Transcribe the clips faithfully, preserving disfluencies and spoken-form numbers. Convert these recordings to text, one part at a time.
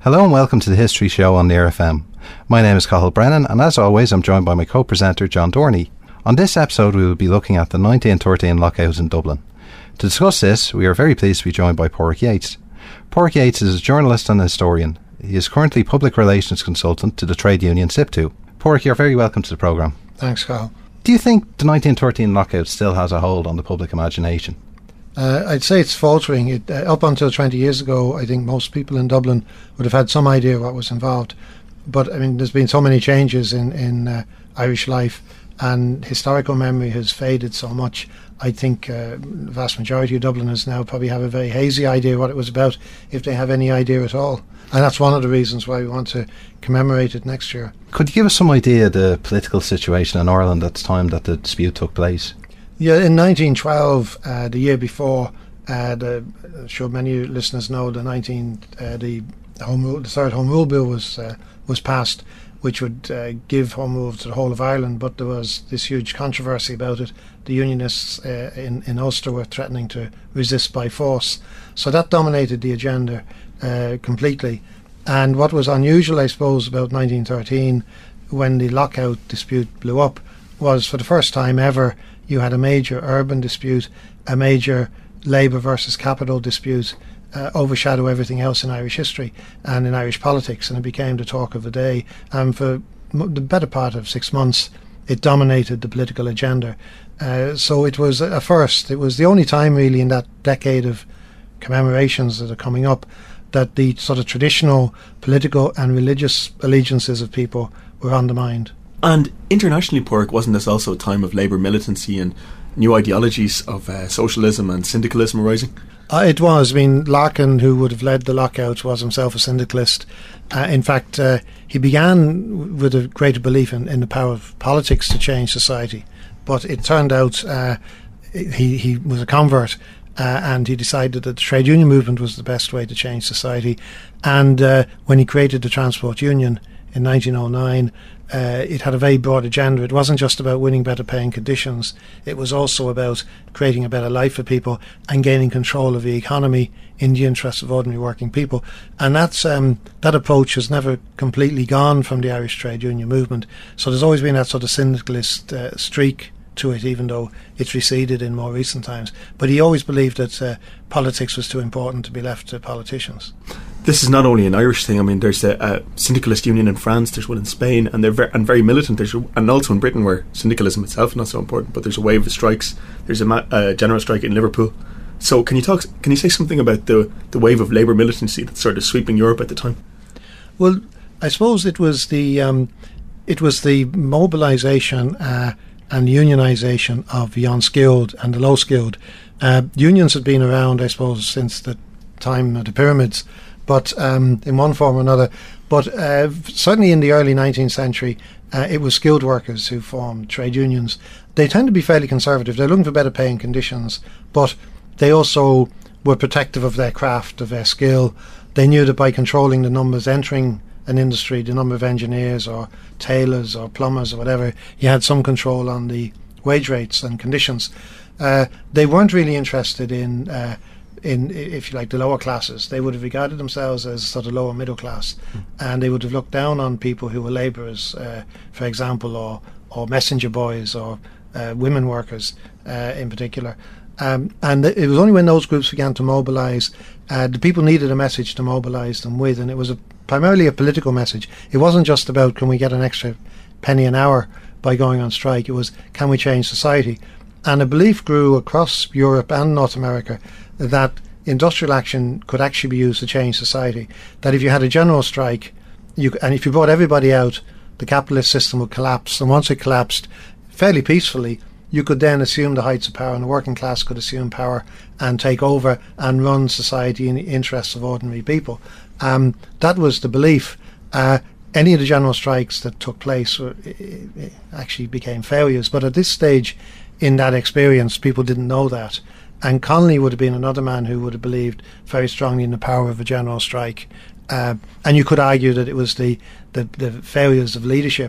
Hello and welcome to the History Show on Near F M. My name is Cathal Brennan, and as always I'm joined by my co-presenter John Dorney. On this episode we will be looking at the nineteen thirteen lockout in Dublin. To discuss this, we are very pleased to be joined by Pádraig Yates. Pádraig Yates is a journalist and a historian. He is currently public relations consultant to the trade union SIPTU. Pádraig, you're very welcome to the programme. Thanks, Cathal. Do you think the nineteen thirteen lockout still has a hold on the public imagination? Uh, I'd say it's faltering. It, uh, up until twenty years ago, I think most people in Dublin would have had some idea what was involved. But, I mean, there's been so many changes in, in uh, Irish life, and historical memory has faded so much. I think uh, the vast majority of Dubliners now probably have a very hazy idea what it was about, if they have any idea at all. And that's one of the reasons why we want to commemorate it next year. Could you give us some idea of the political situation in Ireland at the time that the dispute took place? Yeah, in nineteen twelve, uh, the year before, uh, the, I'm sure many listeners know the nineteen uh, the home rule, the third Home Rule Bill was uh, was passed, which would uh, give home rule to the whole of Ireland. But there was this huge controversy about it. The Unionists uh, in in Ulster were threatening to resist by force, so that dominated the agenda uh, completely. And what was unusual, I suppose, about nineteen thirteen, when the lockout dispute blew up, was for the first time ever you had a major urban dispute, a major Labour versus capital dispute uh, overshadow everything else in Irish history and in Irish politics, and it became the talk of the day. And for m- the better part of six months it dominated the political agenda. Uh, so it was a first. It was the only time really in that decade of commemorations that are coming up that the sort of traditional political and religious allegiances of people were undermined. And internationally, Pádraig, wasn't this also a time of labour militancy and new ideologies of uh, socialism and syndicalism arising? Uh, it was. I mean, Larkin, who would have led the lockout, was himself a syndicalist. Uh, in fact, uh, he began with a greater belief in, in the power of politics to change society. But it turned out uh, he, he was a convert, uh, and he decided that the trade union movement was the best way to change society. And uh, when he created the Transport Union in nineteen oh nine, Uh, it had a very broad agenda. It wasn't just about winning better paying conditions. It was also about creating a better life for people and gaining control of the economy in the interests of ordinary working people. And that's um, that approach has never completely gone from the Irish trade union movement. So there's always been that sort of syndicalist uh, streak to it, even though it's receded in more recent times. But he always believed that uh, politics was too important to be left to politicians. This is not only an Irish thing. I mean, there's a, a syndicalist union in France, there's one in Spain, and they're ver- and very militant. There's a, and also in Britain, where syndicalism itself is not so important, but there's a wave of strikes. There's a ma- uh, general strike in Liverpool. So can you talk? Can you say something about the the wave of labour militancy that's sort of sweeping Europe at the time? Well, I suppose it was the um, it was the mobilisation uh, and unionisation of the unskilled and the low-skilled. Uh, unions had been around, I suppose, since the time of the pyramids, but um, in one form or another. But uh, certainly in the early nineteenth century, uh, it was skilled workers who formed trade unions. They tend to be fairly conservative. They're looking for better paying conditions, but they also were protective of their craft, of their skill. They knew that by controlling the numbers entering an industry, the number of engineers or tailors or plumbers or whatever, you had some control on the wage rates and conditions. Uh, they weren't really interested in uh, in, if you like, the lower classes. They would have regarded themselves as sort of lower middle class, mm. and they would have looked down on people who were labourers, uh, for example, or or messenger boys or uh, women workers uh, in particular. Um, and it was only when those groups began to mobilise, uh, the people needed a message to mobilise them with, and it was a, primarily a political message. It wasn't just about, can we get an extra penny an hour by going on strike? It was, can we change society? And a belief grew across Europe and North America that industrial action could actually be used to change society. That if you had a general strike, you, and if you brought everybody out, the capitalist system would collapse. And once it collapsed, fairly peacefully, you could then assume the heights of power, and the working class could assume power and take over and run society in the interests of ordinary people. Um, that was the belief. Uh, any of the general strikes that took place were, actually became failures. But at this stage in that experience, people didn't know that. And Connolly would have been another man who would have believed very strongly in the power of a general strike. Uh, and you could argue that it was the, the, the failures of leadership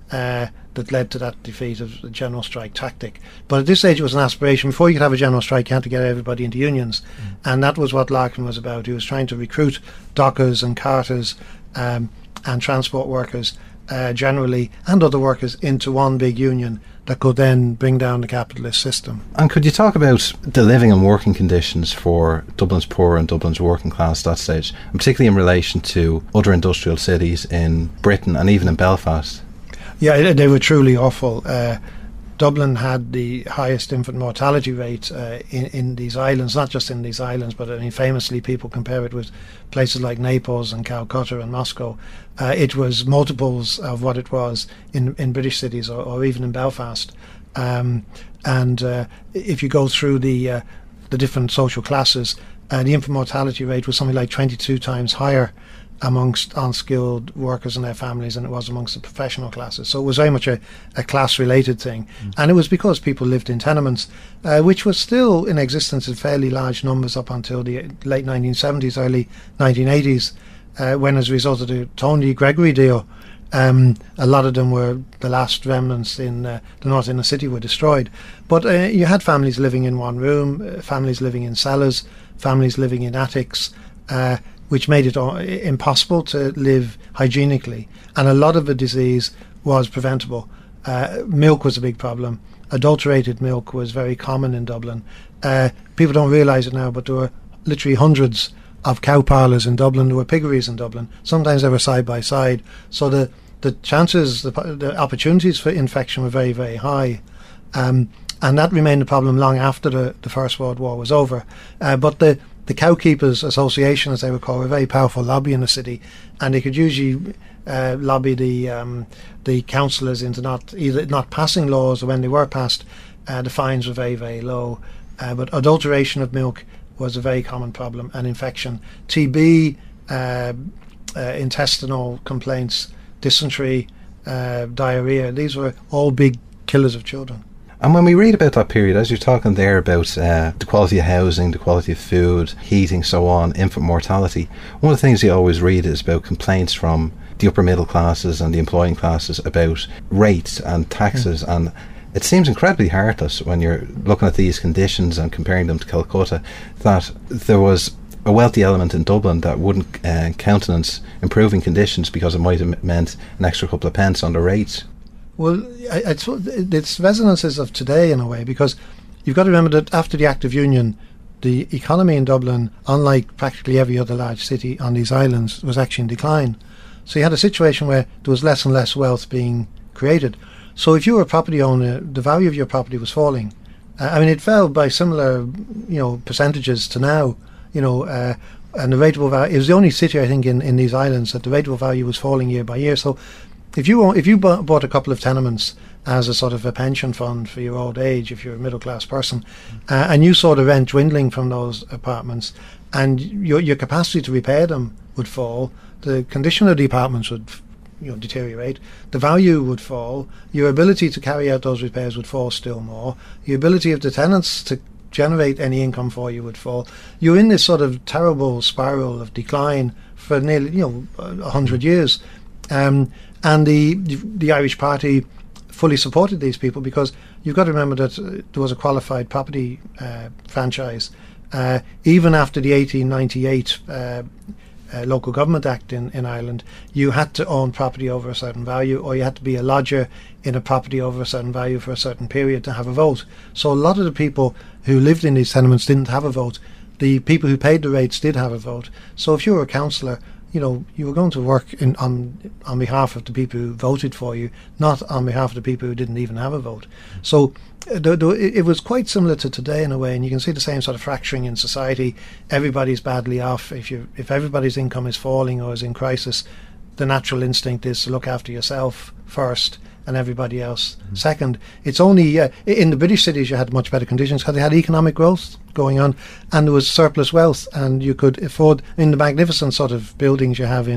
uh, that led to that defeat of the general strike tactic. But at this stage it was an aspiration. Before you could have a general strike, you had to get everybody into unions. Mm. And that was what Larkin was about. He was trying to recruit dockers and carters um, and transport workers uh, generally, and other workers, into one big union that could then bring down the capitalist system. And could you talk about the living and working conditions for Dublin's poor and Dublin's working class at that stage, and particularly in relation to other industrial cities in Britain and even in Belfast? Yeah, they were truly awful. Uh, Dublin had the highest infant mortality rate uh, in, in these islands, not just in these islands, but I mean, famously people compare it with places like Naples and Calcutta and Moscow. Uh, it was multiples of what it was in, in British cities, or, or even in Belfast. Um, and uh, if you go through the uh, the different social classes, uh, the infant mortality rate was something like twenty-two times higher amongst unskilled workers and their families than it was amongst the professional classes. So it was very much a, a class-related thing. Mm. And it was because people lived in tenements, uh, which was still in existence in fairly large numbers up until the late nineteen seventies, early nineteen eighties, uh, when, as a result of the Tony Gregory deal, um, a lot of them were, the last remnants in uh, the North Inner City were destroyed. But uh, you had families living in one room, uh, families living in cellars, families living in attics, uh, which made it impossible to live hygienically. And a lot of the disease was preventable. Uh, milk was a big problem. Adulterated milk was very common in Dublin. Uh, people don't realise it now, but there were literally hundreds of cow parlours in Dublin. There were piggeries in Dublin. Sometimes they were side by side. So the, the chances, the, the opportunities for infection were very, very high. Um, and that remained a problem long after the, the First World War was over. Uh, but the The Cowkeepers Association, as they were called, were a very powerful lobby in the city, and they could usually uh, lobby the um, the councillors into not either not passing laws, or when they were passed, uh, the fines were very, very low. Uh, but adulteration of milk was a very common problem, and infection, T B, uh, uh, intestinal complaints, dysentery, uh, diarrhoea. These were all big killers of children. And when we read about that period, as you're talking there about uh, the quality of housing, the quality of food, heating, so on, infant mortality, one of the things you always read is about complaints from the upper middle classes and the employing classes about rates and taxes. Mm. And it seems incredibly heartless when you're looking at these conditions and comparing them to Calcutta, that there was a wealthy element in Dublin that wouldn't uh, countenance improving conditions because it might have meant an extra couple of pence on the rates. Well, I, I, it's resonances of today in a way, because you've got to remember that after the Act of Union, the economy in Dublin, unlike practically every other large city on these islands, was actually in decline. So you had a situation where there was less and less wealth being created. So if you were a property owner, the value of your property was falling. Uh, I mean, it fell by similar, you know, percentages to now, you know, uh, and the rateable value, it was the only city, I think, in, in these islands that the rateable value was falling year by year. So If you if you bought a couple of tenements as a sort of a pension fund for your old age, if you're a middle class person, uh, and you saw the rent dwindling from those apartments, and your your capacity to repair them would fall, the condition of the apartments would, you know, deteriorate, the value would fall, your ability to carry out those repairs would fall still more, the ability of the tenants to generate any income for you would fall. You're in this sort of terrible spiral of decline for nearly, you know, a hundred years. Um, and the the Irish Party fully supported these people, because you've got to remember that uh, there was a qualified property uh, franchise. Uh, even after the eighteen ninety-eight uh, uh, Local Government Act in, in Ireland, you had to own property over a certain value, or you had to be a lodger in a property over a certain value for a certain period to have a vote. So a lot of the people who lived in these tenements didn't have a vote. The people who paid the rates did have a vote. So if you were a councillor, you know, you were going to work in, on on behalf of the people who voted for you, not on behalf of the people who didn't even have a vote. So uh, the, the, it was quite similar to today in a way, and you can see the same sort of fracturing in society. Everybody's badly off. If you if everybody's income is falling or is in crisis, the natural instinct is to look after yourself first and everybody else mm-hmm. second. It's only uh, in the British cities you had much better conditions because they had economic growth going on, and there was surplus wealth, and you could afford, in the magnificent sort of buildings you have in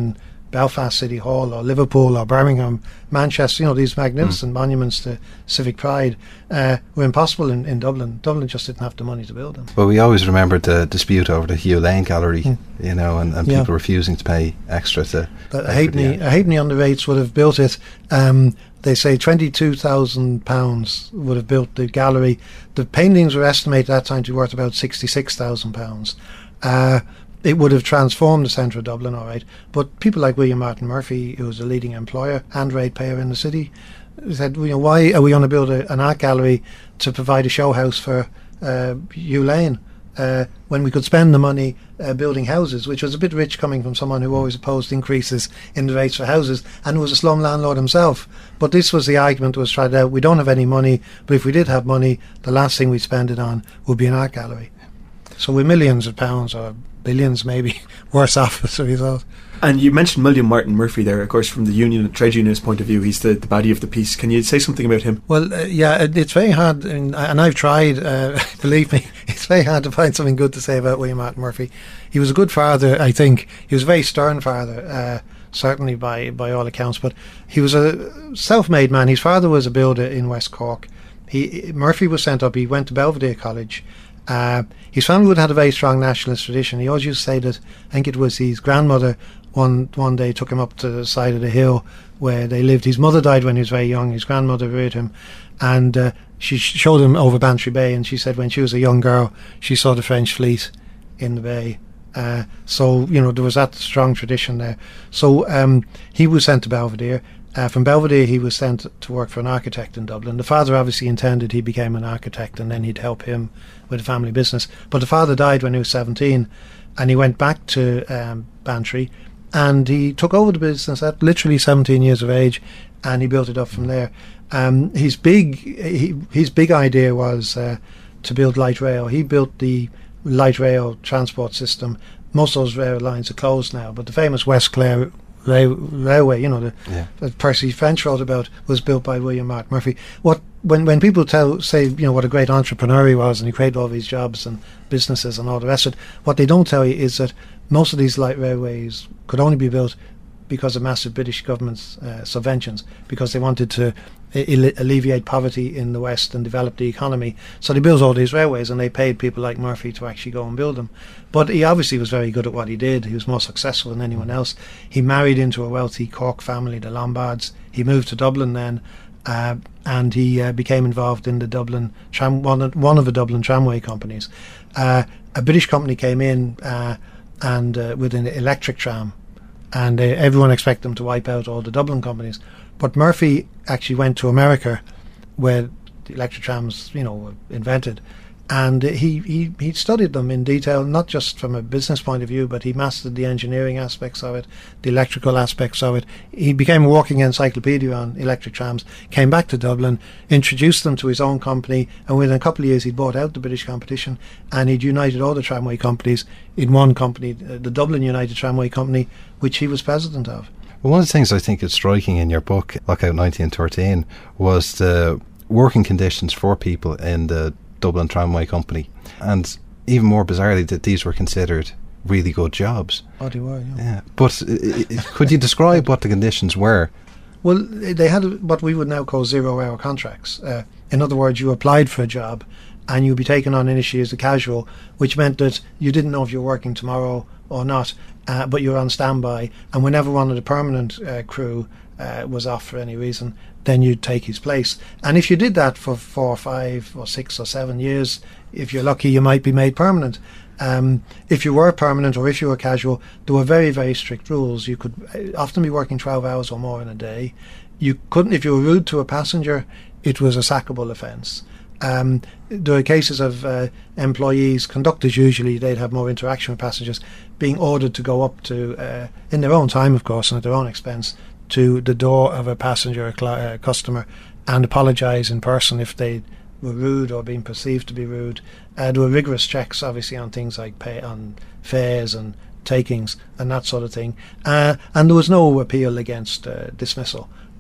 Belfast City Hall or Liverpool or Birmingham, Manchester, you know, these magnificent mm. monuments to civic pride uh, were impossible in, in Dublin. Dublin just didn't have the money to build them. Well, we always remember the dispute over the Hugh Lane Gallery, mm. you know, and, and yeah. people refusing to pay extra to... But a halfpenny, a halfpenny on the rates would have built it. Um, they say twenty-two thousand pounds would have built the gallery. The paintings were estimated at that time to be worth about sixty-six thousand pounds. Uh, it would have transformed the centre of Dublin, all right. But people like William Martin Murphy, who was a leading employer and ratepayer in the city, said, you know, why are we going to build a, an art gallery to provide a show house for uh, Hugh Lane uh, when we could spend the money uh, building houses, which was a bit rich coming from someone who always opposed increases in the rates for houses and who was a slum landlord himself. But this was the argument that was tried out. We don't have any money, but if we did have money, the last thing we'd spend it on would be an art gallery. So we're millions of pounds, or billions maybe, worse off as a result. And you mentioned William Martin Murphy there, of course, from the union trade unionist point of view. He's the, the baddie of the piece. Can you say something about him? Well, uh, yeah, it, it's very hard, and, and I've tried, uh, believe me, it's very hard to find something good to say about William Martin Murphy. He was a good father, I think. He was a very stern father, uh, certainly by, by all accounts, but he was a self-made man. His father was a builder in West Cork. He Murphy was sent up, he went to Belvedere College. Uh, his family would have had a very strong nationalist tradition. He always used to say that, I think it was his grandmother one one day took him up to the side of the hill where they lived. His mother died when he was very young. His grandmother reared him, and uh, she showed him over Bantry Bay, and she said when she was a young girl she saw the French fleet in the bay. Uh, so, you know, there was that strong tradition there. So um, he was sent to Belvedere. Uh, from Belvedere he was sent to work for an architect in Dublin. The father obviously intended he became an architect and then he'd help him with the family business. But the father died when he was seventeen, and he went back to um, Bantry, and he took over the business at literally seventeen years of age, and he built it up from there. Um, his big he, his big idea was uh, to build light rail. He built the light rail transport system. Most of those rail lines are closed now, but the famous West Clare Rail, railway, you know, the, yeah. that Percy French wrote about, was built by William Martin Murphy. What when when people tell say you know what a great entrepreneur he was and he created all these jobs and businesses and all the rest of it, what they don't tell you is that most of these light railways could only be built because of massive British government's uh, subventions, because they wanted to Alle- alleviate poverty in the West and develop the economy. So they built all these railways and they paid people like Murphy to actually go and build them. But he obviously was very good at what he did. He was more successful than anyone else. He married into a wealthy Cork family, the Lombards. He moved to Dublin then, uh, and he uh, became involved in the Dublin tram, one of, one of the Dublin tramway companies. Uh, a British company came in uh, and uh, with an electric tram, and uh, everyone expected them to wipe out all the Dublin companies. But Murphy actually went to America, where the electric trams, you know, were invented, and he, he, he studied them in detail, not just from a business point of view, but he mastered the engineering aspects of it, the electrical aspects of it. He became a walking encyclopedia on electric trams, came back to Dublin, introduced them to his own company, and within a couple of years he'd bought out the British competition, and he'd united all the tramway companies in one company, the Dublin United Tramway Company, which he was president of. Well, one of the things I think is striking in your book, Lockout nineteen thirteen, was the working conditions for people in the Dublin Tramway Company. And even more bizarrely, that these were considered really good jobs. Oh, they were, yeah. yeah. But uh, could you describe what the conditions were? Well, they had what we would now call zero-hour contracts. Uh, in other words, you applied for a job and you'd be taken on initially as a casual, which meant that you didn't know if you were working tomorrow or not, uh, but you were on standby, and whenever one of the permanent uh, crew uh, was off for any reason, then you'd take his place. And if you did that for four or five or six or seven years, if you're lucky, you might be made permanent. Um, if you were permanent or if you were casual, there were very, very strict rules. You could often be working twelve hours or more in a day. You couldn't, if you were rude to a passenger, it was a sackable offence. Um, there are cases of uh, employees, conductors usually, they'd have more interaction with passengers, being ordered to go up to, uh, in their own time of course and at their own expense, to the door of a passenger, a cl- uh, customer, and apologise in person if they were rude or being perceived to be rude. Uh, there were rigorous checks obviously on things like pay, on fares and takings and that sort of thing. Uh, and there was no appeal against uh, dismissal.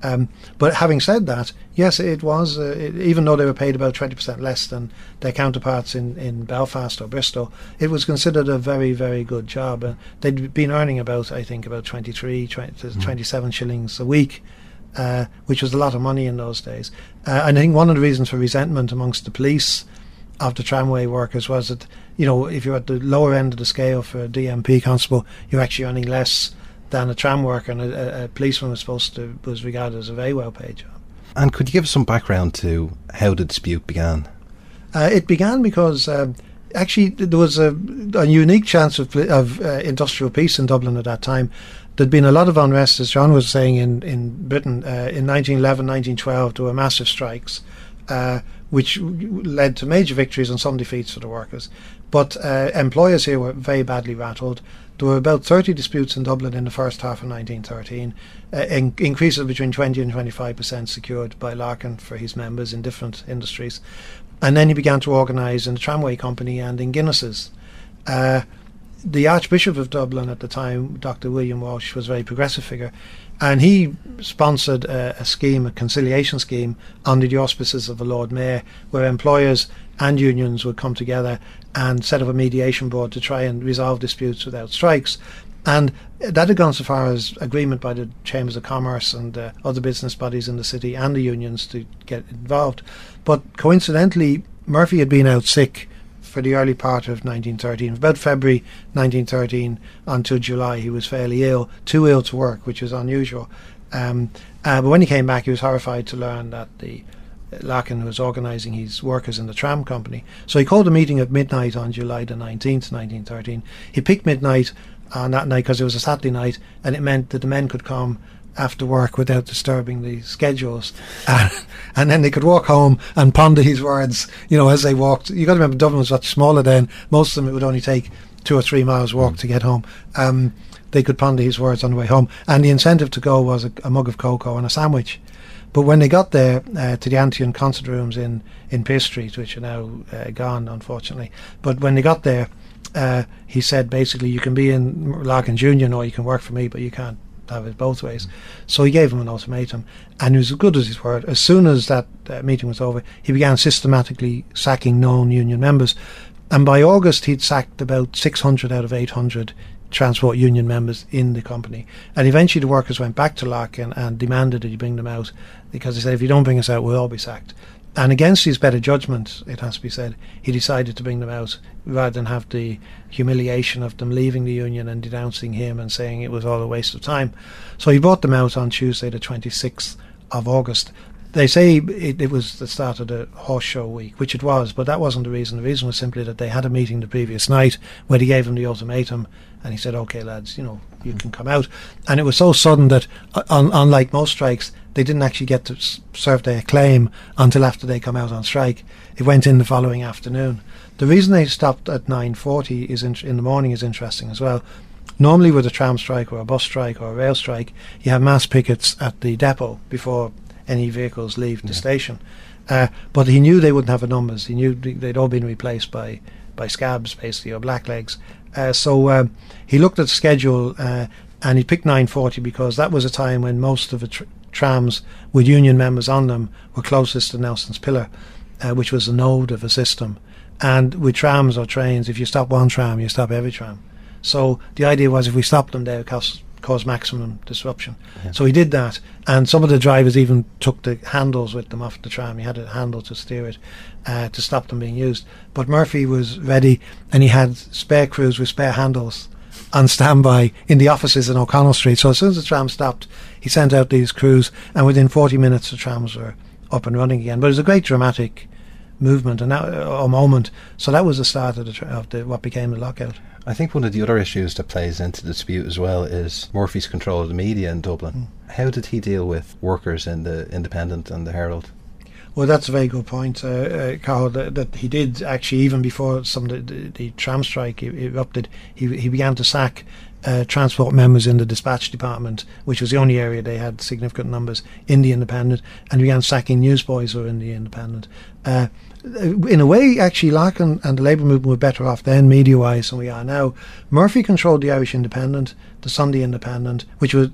Um, but having said that, yes, it was, uh, it, even though they were paid about twenty percent less than their counterparts in, in Belfast or Bristol, it was considered a very, very good job. And they'd been earning about, I think, about twenty-three, twenty, mm. twenty-seven shillings a week, uh, which was a lot of money in those days. Uh, and I think one of the reasons for resentment amongst the police of the tramway workers was that, you know, if you're at the lower end of the scale for a D M P constable, you're actually earning less than a tram worker, and a, a policeman was supposed to was regarded as a very well paid job. And could you give us some background to how the dispute began? Uh, it began because um, actually there was a, a unique chance of, of uh, industrial peace in Dublin at that time. There'd been a lot of unrest, as John was saying, in, in Britain. Uh, in nineteen eleven, nineteen twelve, there were massive strikes, uh, which led to major victories and some defeats for the workers. But uh, employers here were very badly rattled. There were about thirty disputes in Dublin in the first half of nineteen thirteen, uh, in- increases between twenty and twenty-five percent secured by Larkin for his members in different industries. And then he began to organise in the Tramway Company and in Guinness's. Uh, the Archbishop of Dublin at the time, Doctor William Walsh, was a very progressive figure, and he sponsored a, a scheme, a conciliation scheme, under the auspices of the Lord Mayor, where employers and unions would come together and set up a mediation board to try and resolve disputes without strikes. And that had gone so far as agreement by the Chambers of Commerce and uh, other business bodies in the city and the unions to get involved. But coincidentally, Murphy had been out sick for the early part of nineteen thirteen. About February nineteen thirteen until July, he was fairly ill, too ill to work, which was unusual. Um, uh, but when he came back, he was horrified to learn that the Larkin was organising his workers in the tram company. So he called a meeting at midnight on July the nineteenth, nineteen thirteen. He picked midnight on that night because it was a Saturday night, and it meant that the men could come after work without disturbing the schedules, uh, and then they could walk home and ponder his words, you know, as they walked. You got to remember, Dublin was much smaller then. Most of them, it would only take two or three miles walk mm. to get home. Um, they could ponder his words on the way home, and the incentive to go was a, a mug of cocoa and a sandwich. But when they got there uh, to the Antion concert rooms in, in Pearse Street, which are now uh, gone, unfortunately, but when they got there, uh, he said basically, you can be in Larkin's Union or you can work for me, but you can't have it both ways. So he gave him an ultimatum, and he was as good as his word. As soon as that uh, meeting was over, he began systematically sacking known union members, and by August he'd sacked about six hundred out of eight hundred transport union members in the company. And eventually the workers went back to Larkin and demanded that he bring them out, because they said, if you don't bring us out, we'll all be sacked. And against his better judgment, it has to be said, he decided to bring them out rather than have the humiliation of them leaving the union and denouncing him and saying it was all a waste of time. So he brought them out on Tuesday the twenty-sixth of August. They say it, it was the start of the horse show week, which it was, but that wasn't the reason. The reason was simply that they had a meeting the previous night where he gave them the ultimatum, and he said, OK, lads, you know, you can come out. And it was so sudden that, uh, un- unlike most strikes, they didn't actually get to s- serve their claim until after they come out on strike. It went in the following afternoon. The reason they stopped at nine forty is in, in the morning is interesting as well. Normally with a tram strike or a bus strike or a rail strike, you have mass pickets at the depot before any vehicles leave the yeah. station. Uh, but he knew they wouldn't have the numbers. He knew they'd all been replaced by, by scabs, basically, or blacklegs. Uh, so uh, he looked at the schedule uh, and he picked nine forty because that was a time when most of the tr- trams with union members on them were closest to Nelson's Pillar, uh, which was a node of a system. And with trams or trains, if you stop one tram, you stop every tram. So the idea was, if we stopped them, they would cause, cause maximum disruption. Yeah. So he did that, and some of the drivers even took the handles with them off the tram. He had a handle to steer it uh, to stop them being used. But Murphy was ready, and he had spare crews with spare handles on standby in the offices in O'Connell Street. So as soon as the tram stopped, he sent out these crews, and within forty minutes the trams were up and running again. But it was a great dramatic movement and that, a moment. So that was the start of, the, tra- of the, what became the lockout. I think one of the other issues that plays into the dispute as well is Murphy's control of the media in Dublin. Mm. How did he deal with workers in the Independent and the Herald? Well, that's a very good point, uh, uh, Carl, that, that he did actually, even before some of the, the, the tram strike erupted, he, he began to sack uh, transport members in the dispatch department, which was the only area they had significant numbers in the Independent, and he began sacking newsboys who were in the Independent. Uh, in a way, actually, Larkin and the Labour movement were better off then, media-wise, than we are now. Murphy controlled the Irish Independent, the Sunday Independent, which was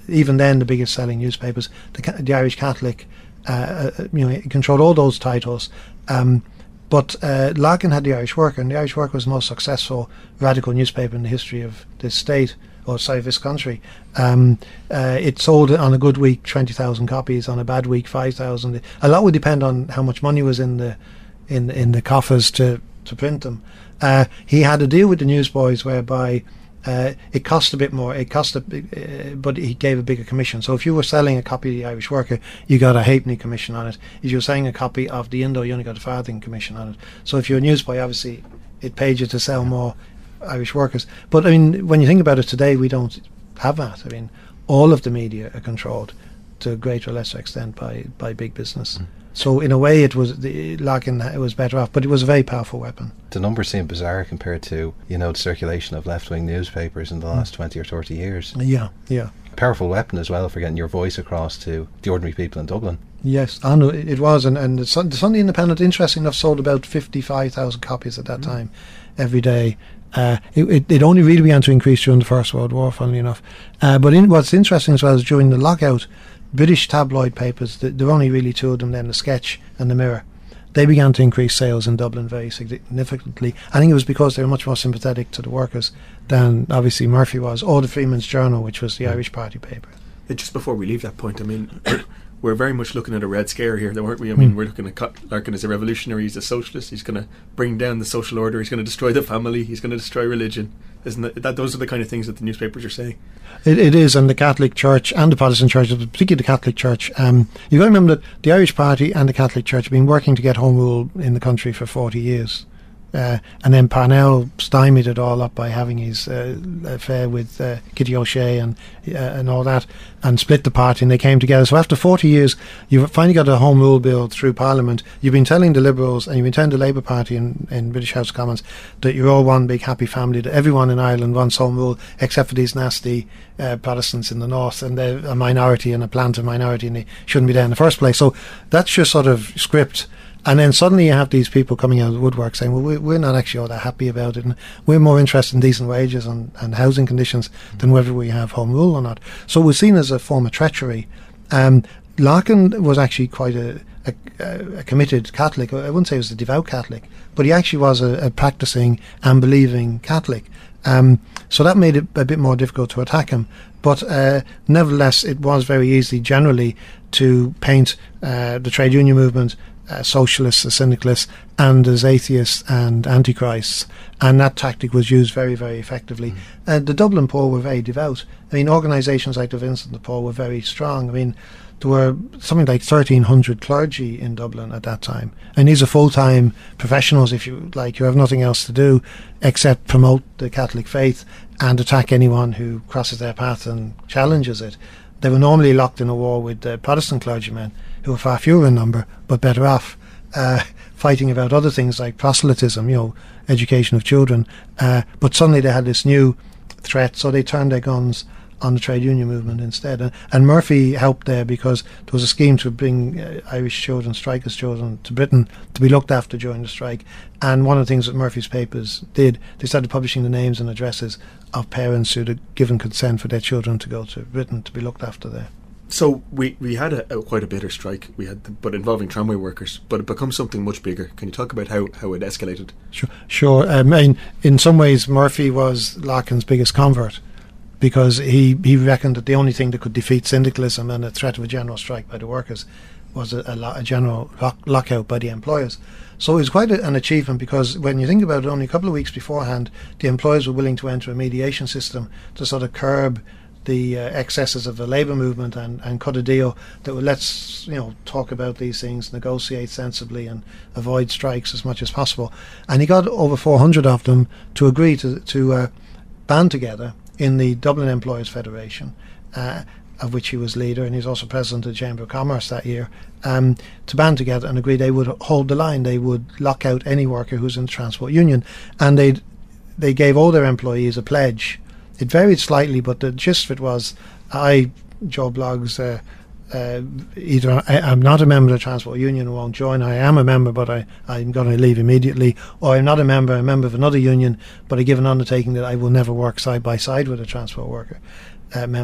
even then the biggest selling newspapers, the, the Irish Catholic, uh, uh, you know, controlled all those titles. Um, but uh, Larkin had the Irish Worker, and the Irish Worker was the most successful radical newspaper in the history of this state, or sorry, this country. Um, uh, it sold on a good week twenty thousand copies, on a bad week five thousand. A lot would depend on how much money was in the in in the coffers to to print them. Uh, he had a deal with the newsboys whereby uh, it cost a bit more. It cost a, uh, but he gave a bigger commission. So if you were selling a copy of the Irish Worker, you got a halfpenny commission on it. If you were selling a copy of the Indo, you only got a farthing commission on it. So if you're a newsboy, obviously it paid you to sell more Irish Workers. But I mean, when you think about it today, we don't have that. I mean, all of the media are controlled to a greater or lesser extent by, by big business. Mm. So in a way, it was the Larkin it was better off, but it was a very powerful weapon. The numbers seem bizarre compared to, you know, the circulation of left-wing newspapers in the last mm. twenty or thirty years. Yeah, yeah. A powerful weapon as well for getting your voice across to the ordinary people in Dublin. Yes, I know it was, and, and the, Sun, the Sunday Independent, interesting enough, sold about fifty-five thousand copies at that mm. time, every day. Uh, it, it, it only really began to increase during the First World War, funnily enough. Uh, but in, what's interesting as well is during the lockout, British tabloid papers, th- there were only really two of them then, the Sketch and the Mirror, they began to increase sales in Dublin very significantly. I think it was because they were much more sympathetic to the workers than obviously Murphy was, or the Freeman's Journal, which was the Irish Party paper. Yeah, just before we leave that point, I mean, we're very much looking at a Red Scare here, weren't we? I mean, mm. we're looking at Larkin as a revolutionary, he's a socialist, he's going to bring down the social order, he's going to destroy the family, he's going to destroy religion. Isn't that, that those are the kind of things that the newspapers are saying? It, it is, and the Catholic Church and the Protestant Church, particularly the Catholic Church. Um, you've got to remember that the Irish Party and the Catholic Church have been working to get home rule in the country for forty years. Uh, and then Parnell stymied it all up by having his uh, affair with uh, Kitty O'Shea and uh, and all that, and split the party, and they came together. So after forty years, you've finally got a Home Rule Bill through Parliament. You've been telling the Liberals and you've been telling the Labour Party in, in British House of Commons that you're all one big happy family, that everyone in Ireland wants Home Rule, except for these nasty uh, Protestants in the north, and they're a minority and a planted minority, and they shouldn't be there in the first place. So that's your sort of script. And then suddenly you have these people coming out of the woodwork saying, well, we, we're not actually all that happy about it, and we're more interested in decent wages and, and housing conditions than whether we have home rule or not. So it was seen as a form of treachery. Um, Larkin was actually quite a, a, a committed Catholic. I wouldn't say he was a devout Catholic, but he actually was a, a practicing and believing Catholic. Um, so that made it a bit more difficult to attack him. But uh, nevertheless, it was very easy generally to paint uh, the trade union movement, Uh, socialists, as syndicalists, and as atheists and antichrists, and that tactic was used very, very effectively. Mm. Uh, the Dublin poor were very devout. I mean, organisations like the Vincent de Paul were very strong. I mean, there were something like thirteen hundred clergy in Dublin at that time, and these are full-time professionals, if you like, who have nothing else to do except promote the Catholic faith and attack anyone who crosses their path and challenges it. They were normally locked in a war with the Protestant clergymen, who were far fewer in number, but better off, uh, fighting about other things like proselytism, you know, education of children. Uh, but suddenly they had this new threat, so they turned their guns on the trade union movement instead. And, and Murphy helped there because there was a scheme to bring uh, Irish children, strikers' children, to Britain to be looked after during the strike. And one of the things that Murphy's papers did, they started publishing the names and addresses of parents who had given consent for their children to go to Britain to be looked after there. So we, we had a, a quite a bitter strike, we had, the, but involving tramway workers, but it becomes something much bigger. Can you talk about how, how it escalated? Sure. Sure. I mean, in some ways, Murphy was Larkin's biggest convert, because he, he reckoned that the only thing that could defeat syndicalism and a threat of a general strike by the workers was a, a, lo- a general lock, lockout by the employers. So it was quite a, an achievement, because when you think about it, only a couple of weeks beforehand, the employers were willing to enter a mediation system to sort of curb the uh, excesses of the labour movement and, and cut a deal that would let's you know talk about these things, negotiate sensibly and avoid strikes as much as possible. And he got over four hundred of them to agree to, to uh, band together in the Dublin Employers Federation, uh, of which he was leader, and he was also president of the Chamber of Commerce that year, um, to band together and agree they would hold the line. They would lock out any worker who's in the transport union, and they they gave all their employees a pledge. It varied slightly, but the gist of it was, I, Joe Bloggs, uh, uh, either I, I'm not a member of the Transport Union and won't join, I am a member but I, I'm going to leave immediately, or I'm not a member, I'm a member of another union, but I give an undertaking that I will never work side by side with a transport worker uh, member.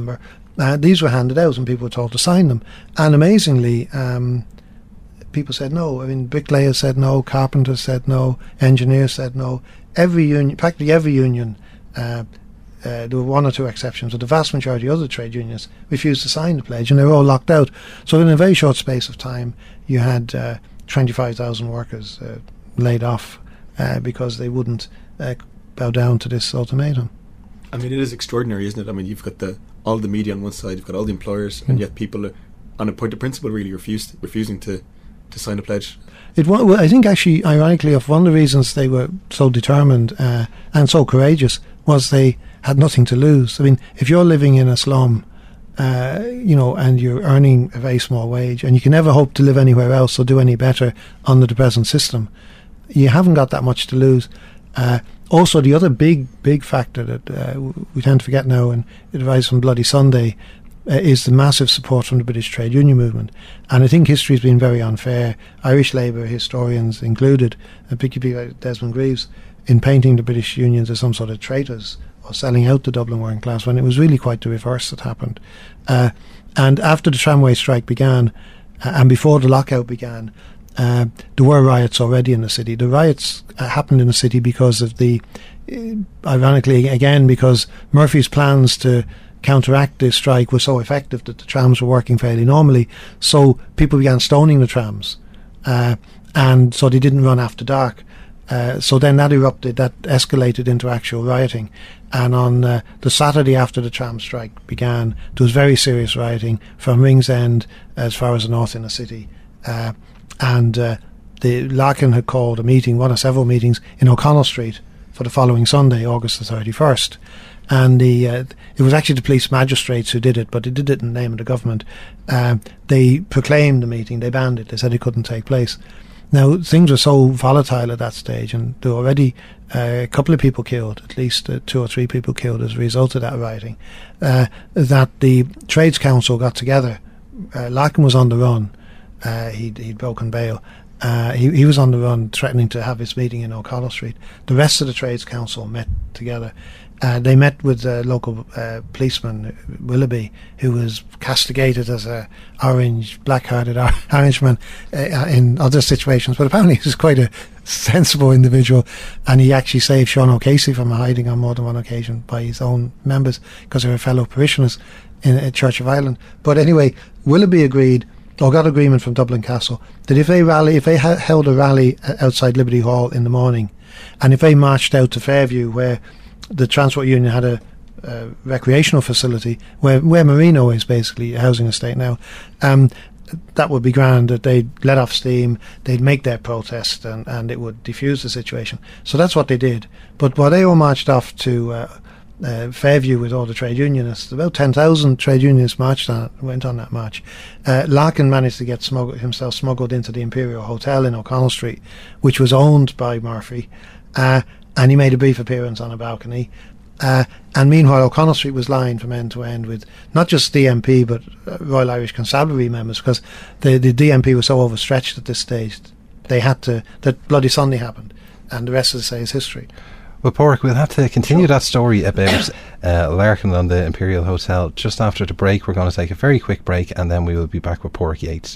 Uh, these were handed out and people were told to sign them. And amazingly, um, people said no. I mean, bricklayers said no, carpenters said no, engineers said no. Every union, practically every union, uh, uh, there were one or two exceptions, but the vast majority of other trade unions refused to sign the pledge, and they were all locked out. So in a very short space of time, you had uh, twenty-five thousand workers uh, laid off uh, because they wouldn't uh, bow down to this ultimatum. I mean, it is extraordinary, isn't it? I mean, you've got the all the media on one side, you've got all the employers, mm. and yet people are, on a point of principle, really refused, refusing to, to sign a pledge. It was, I think, actually, ironically, of one of the reasons they were so determined uh, and so courageous was they had nothing to lose. I mean, if you're living in a slum, uh, you know, and you're earning a very small wage, and you can never hope to live anywhere else or do any better under the present system, you haven't got that much to lose. Uh, also, the other big, big factor that uh, we tend to forget now, and it arises from Bloody Sunday, uh, is the massive support from the British trade union movement. And I think history has been very unfair, Irish Labour historians included, and particularly like Desmond Greaves, in painting the British unions as some sort of traitors or selling out the Dublin working class, when it was really quite the reverse that happened. Uh, and after the tramway strike began, uh, and before the lockout began, Uh, there were riots already in the city. The riots uh, happened in the city because of the, uh, ironically again, because Murphy's plans to counteract this strike were so effective that the trams were working fairly normally. So people began stoning the trams, uh, and so they didn't run after dark. Uh, so then that erupted, that escalated into actual rioting. And on uh, the Saturday after the tram strike began, there was very serious rioting from Ringsend as far as the north in the city. Uh, And uh, the Larkin had called a meeting, one of several meetings, in O'Connell Street for the following Sunday, August the thirty-first. And the uh, it was actually the police magistrates who did it, but they did it in the name of the government. Uh, they proclaimed the meeting, they banned it, they said it couldn't take place. Now, things were so volatile at that stage, and there were already uh, a couple of people killed, at least uh, two or three people killed as a result of that rioting, uh, that the Trades Council got together. Uh, Larkin was on the run. Uh, he'd, he'd broken bail. Uh, he, he was on the run, threatening to have his meeting in O'Connell Street. The rest of the Trades Council met together. Uh, they met with a local uh, policeman, Willoughby, who was castigated as a orange, black-hearted Irishman uh, in other situations, but apparently he was quite a sensible individual, and he actually saved Sean O'Casey from hiding on more than one occasion by his own members because they were fellow parishioners in a Church of Ireland. But anyway, Willoughby agreed, or got agreement from Dublin Castle, that if they rally, if they ha- held a rally outside Liberty Hall in the morning, and if they marched out to Fairview, where the Transport Union had a, a recreational facility, where where Marino is basically a housing estate now, um, that would be grand. That they'd let off steam, they'd make their protest, and, and it would defuse the situation. So that's what they did. But while they all marched off to Uh, Uh, Fairview with all the trade unionists, about ten thousand trade unionists marched on it, went on that march. Uh, Larkin managed to get smuggled, himself smuggled into the Imperial Hotel in O'Connell Street, which was owned by Murphy, uh, and he made a brief appearance on a balcony. Uh, and meanwhile, O'Connell Street was lined from end to end with not just D M P but uh, Royal Irish Constabulary members, because the, the D M P was so overstretched at this stage they had to, that Bloody Sunday happened, and the rest of the say is history. Well, Pádraig, we'll have to continue that story about uh, Larkin and the Imperial Hotel just after the break. We're going to take a very quick break, and then we will be back with Pádraig Yates.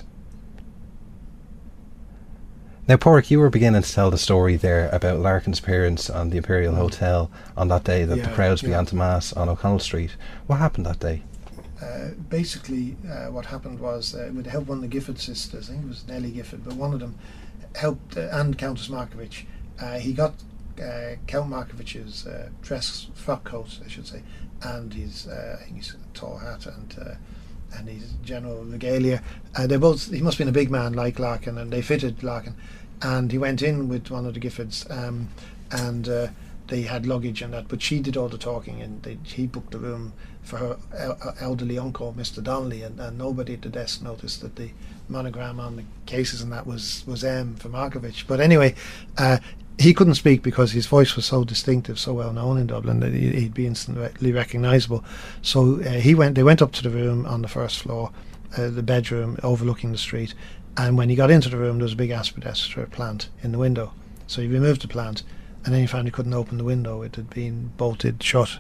Now, Pádraig, you were beginning to tell the story there about Larkin's appearance on the Imperial Hotel on that day that yeah, the crowds yeah. began to mass on O'Connell Street. What happened that day? Uh, basically, uh, what happened was, uh, with the help of one of the Gifford sisters, I think it was Nellie Gifford, but one of them helped, uh, and Countess Markovich, uh, he got Uh, Count Markovich's uh, dress frock coat, I should say, and his uh, I think his tall hat and uh, and his general regalia. Uh, they both he must have been a big man like Larkin, and they fitted Larkin. And he went in with one of the Giffords, um, and uh, they had luggage and that, but she did all the talking, and they, he booked the room for her el- elderly uncle, Mister Donnelly, and, and nobody at the desk noticed that the monogram on the cases and that was was M for Markovich. But anyway. Uh, He couldn't speak because his voice was so distinctive, so well known in Dublin, that he'd be instantly recognisable. So uh, he went. They went up to the room on the first floor, uh, the bedroom overlooking the street. And when he got into the room, there was a big asbestos plant in the window. So he removed the plant, and then he found he couldn't open the window; it had been bolted shut.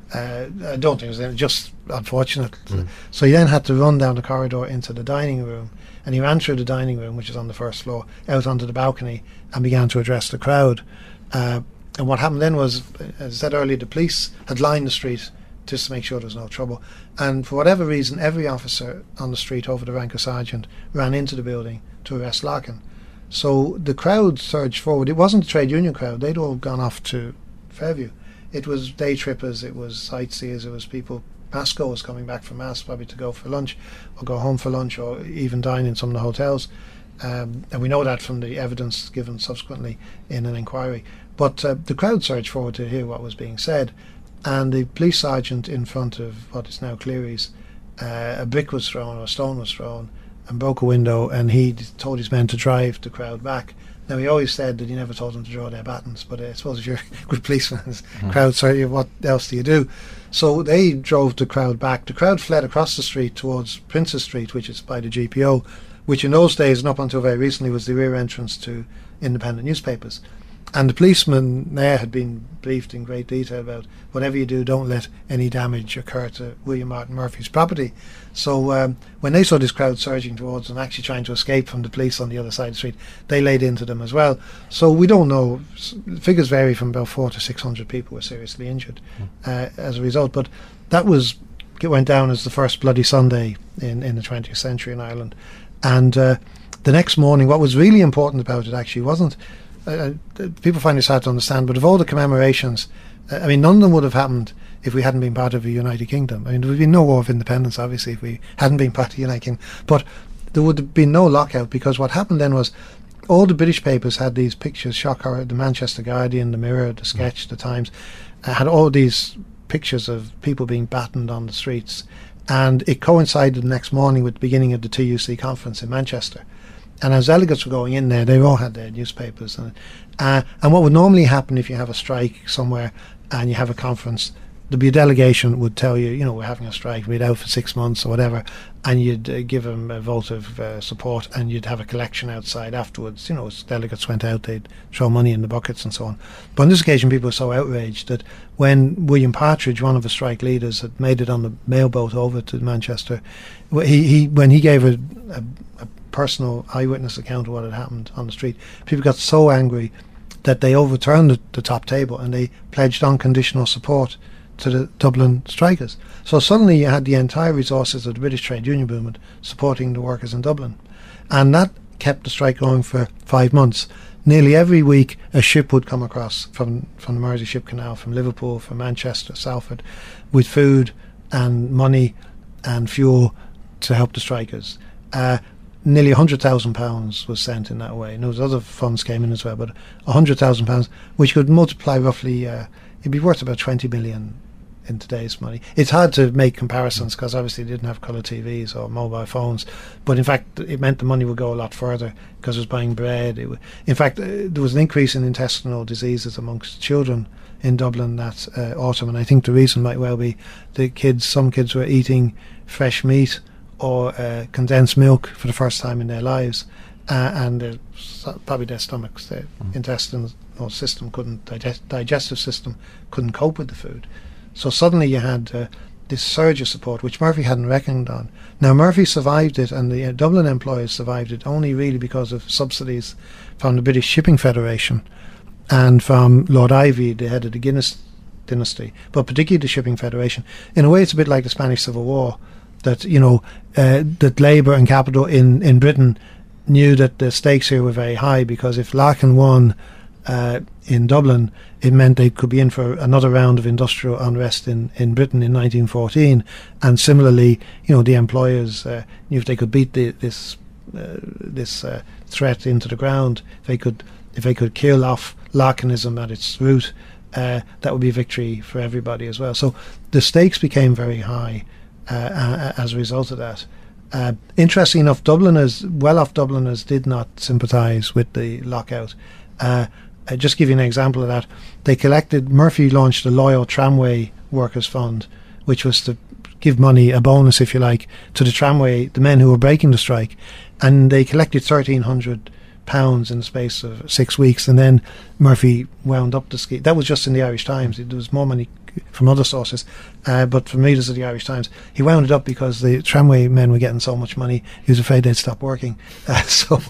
Uh, I don't think it was anything, just unfortunate. Mm. So he then had to run down the corridor into the dining room, and he ran through the dining room, which is on the first floor, out onto the balcony, and began to address the crowd. Uh, and what happened then was, as I said earlier, the police had lined the street just to make sure there was no trouble. And for whatever reason, every officer on the street over the rank of sergeant ran into the building to arrest Larkin. So the crowd surged forward. It wasn't the trade union crowd. They'd all gone off to Fairview. It was day trippers, it was sightseers, it was people. Masco was coming back from Mass probably to go for lunch or go home for lunch or even dine in some of the hotels. Um, and we know that from the evidence given subsequently in an inquiry. But uh, the crowd surged forward to hear what was being said. And the police sergeant in front of what is now Cleary's, uh, a brick was thrown or a stone was thrown and broke a window, and he told his men to drive the crowd back. Now, he always said that he never told them to draw their batons, but uh, I suppose if you're a good policeman, mm. crowd, sorry, what else do you do? So they drove the crowd back. The crowd fled across the street towards Princes Street, which is by the G P O, which in those days, and up until very recently, was the rear entrance to independent newspapers. And the policeman there had been briefed in great detail about whatever you do, don't let any damage occur to William Martin Murphy's property. So um, when they saw this crowd surging towards them, actually trying to escape from the police on the other side of the street, they laid into them as well. So we don't know. Figures vary from about four to six hundred people were seriously injured uh, as a result. But that was it went down as the first Bloody Sunday in, in the twentieth century in Ireland. And uh, the next morning, what was really important about it actually wasn't. Uh, people find this hard to understand, but of all the commemorations, uh, I mean, none of them would have happened if we hadn't been part of a United Kingdom. I mean, there would be no War of Independence, obviously, if we hadn't been part of the United Kingdom. But there would have been no lockout, because what happened then was all the British papers had these pictures, shock horror, the Manchester Guardian, the Mirror, the Sketch, the Times, uh, had all these pictures of people being battened on the streets. And it coincided the next morning with the beginning of the T U C conference in Manchester. And as delegates were going in there, they all had their newspapers. And, uh, and what would normally happen if you have a strike somewhere and you have a conference, there'd be a delegation would tell you, you know, we're having a strike, we'd out for six months or whatever, and you'd uh, give them a vote of uh, support, and you'd have a collection outside afterwards. You know, as delegates went out, they'd throw money in the buckets and so on. But on this occasion, people were so outraged that when William Partridge, one of the strike leaders, had made it on the mailboat over to Manchester, he, he when he gave a, a, a personal eyewitness account of what had happened on the street, people got so angry that they overturned the, the top table and they pledged unconditional support to the Dublin strikers. So suddenly you had the entire resources of the British trade union movement supporting the workers in Dublin, and that kept the strike going for five months. Nearly every week a ship would come across from, from the Mersey Ship Canal, from Liverpool, from Manchester, Salford, with food and money and fuel to help the strikers. Uh, Nearly one hundred thousand pounds was sent in that way. And there was other funds came in as well, but one hundred thousand pounds, which could multiply roughly, uh, it'd be worth about twenty million in today's money. It's hard to make comparisons because obviously they didn't have colour T Vs or mobile phones, but in fact it meant the money would go a lot further because it was buying bread. It w- in fact, uh, there was an increase in intestinal diseases amongst children in Dublin that uh, autumn, and I think the reason might well be the kids, some kids were eating fresh meat or uh, condensed milk for the first time in their lives, uh, and their, probably their stomachs, their mm. intestinal system couldn't, digest, digestive system couldn't cope with the food. So suddenly you had uh, this surge of support, which Murphy hadn't reckoned on. Now Murphy survived it, and the uh, Dublin employees survived it only really because of subsidies from the British Shipping Federation and from Lord Ivy, the head of the Guinness dynasty, but particularly the Shipping Federation. In a way, it's a bit like the Spanish Civil War, that, you know, uh, that labour and capital in, in Britain knew that the stakes here were very high, because if Larkin won uh, in Dublin, it meant they could be in for another round of industrial unrest in, in Britain in nineteen fourteen. And similarly, you know, the employers uh, knew if they could beat the, this uh, this uh, threat into the ground, if they could if they could kill off Larkinism at its root, uh, that would be a victory for everybody as well. So the stakes became very high Uh, as a result of that. Uh, interesting enough, Dubliners, well-off Dubliners, did not sympathise with the lockout. Uh, I'll just give you an example of that. They collected, Murphy launched a Loyal Tramway Workers Fund, which was to give money, a bonus if you like, to the tramway, the men who were breaking the strike, and they collected thirteen hundred pounds in the space of six weeks, and then Murphy wound up the scheme. That was just in the Irish Times. There was more money from other sources, uh, but from readers of the Irish Times, he wound it up because the tramway men were getting so much money, he was afraid they'd stop working. Uh, so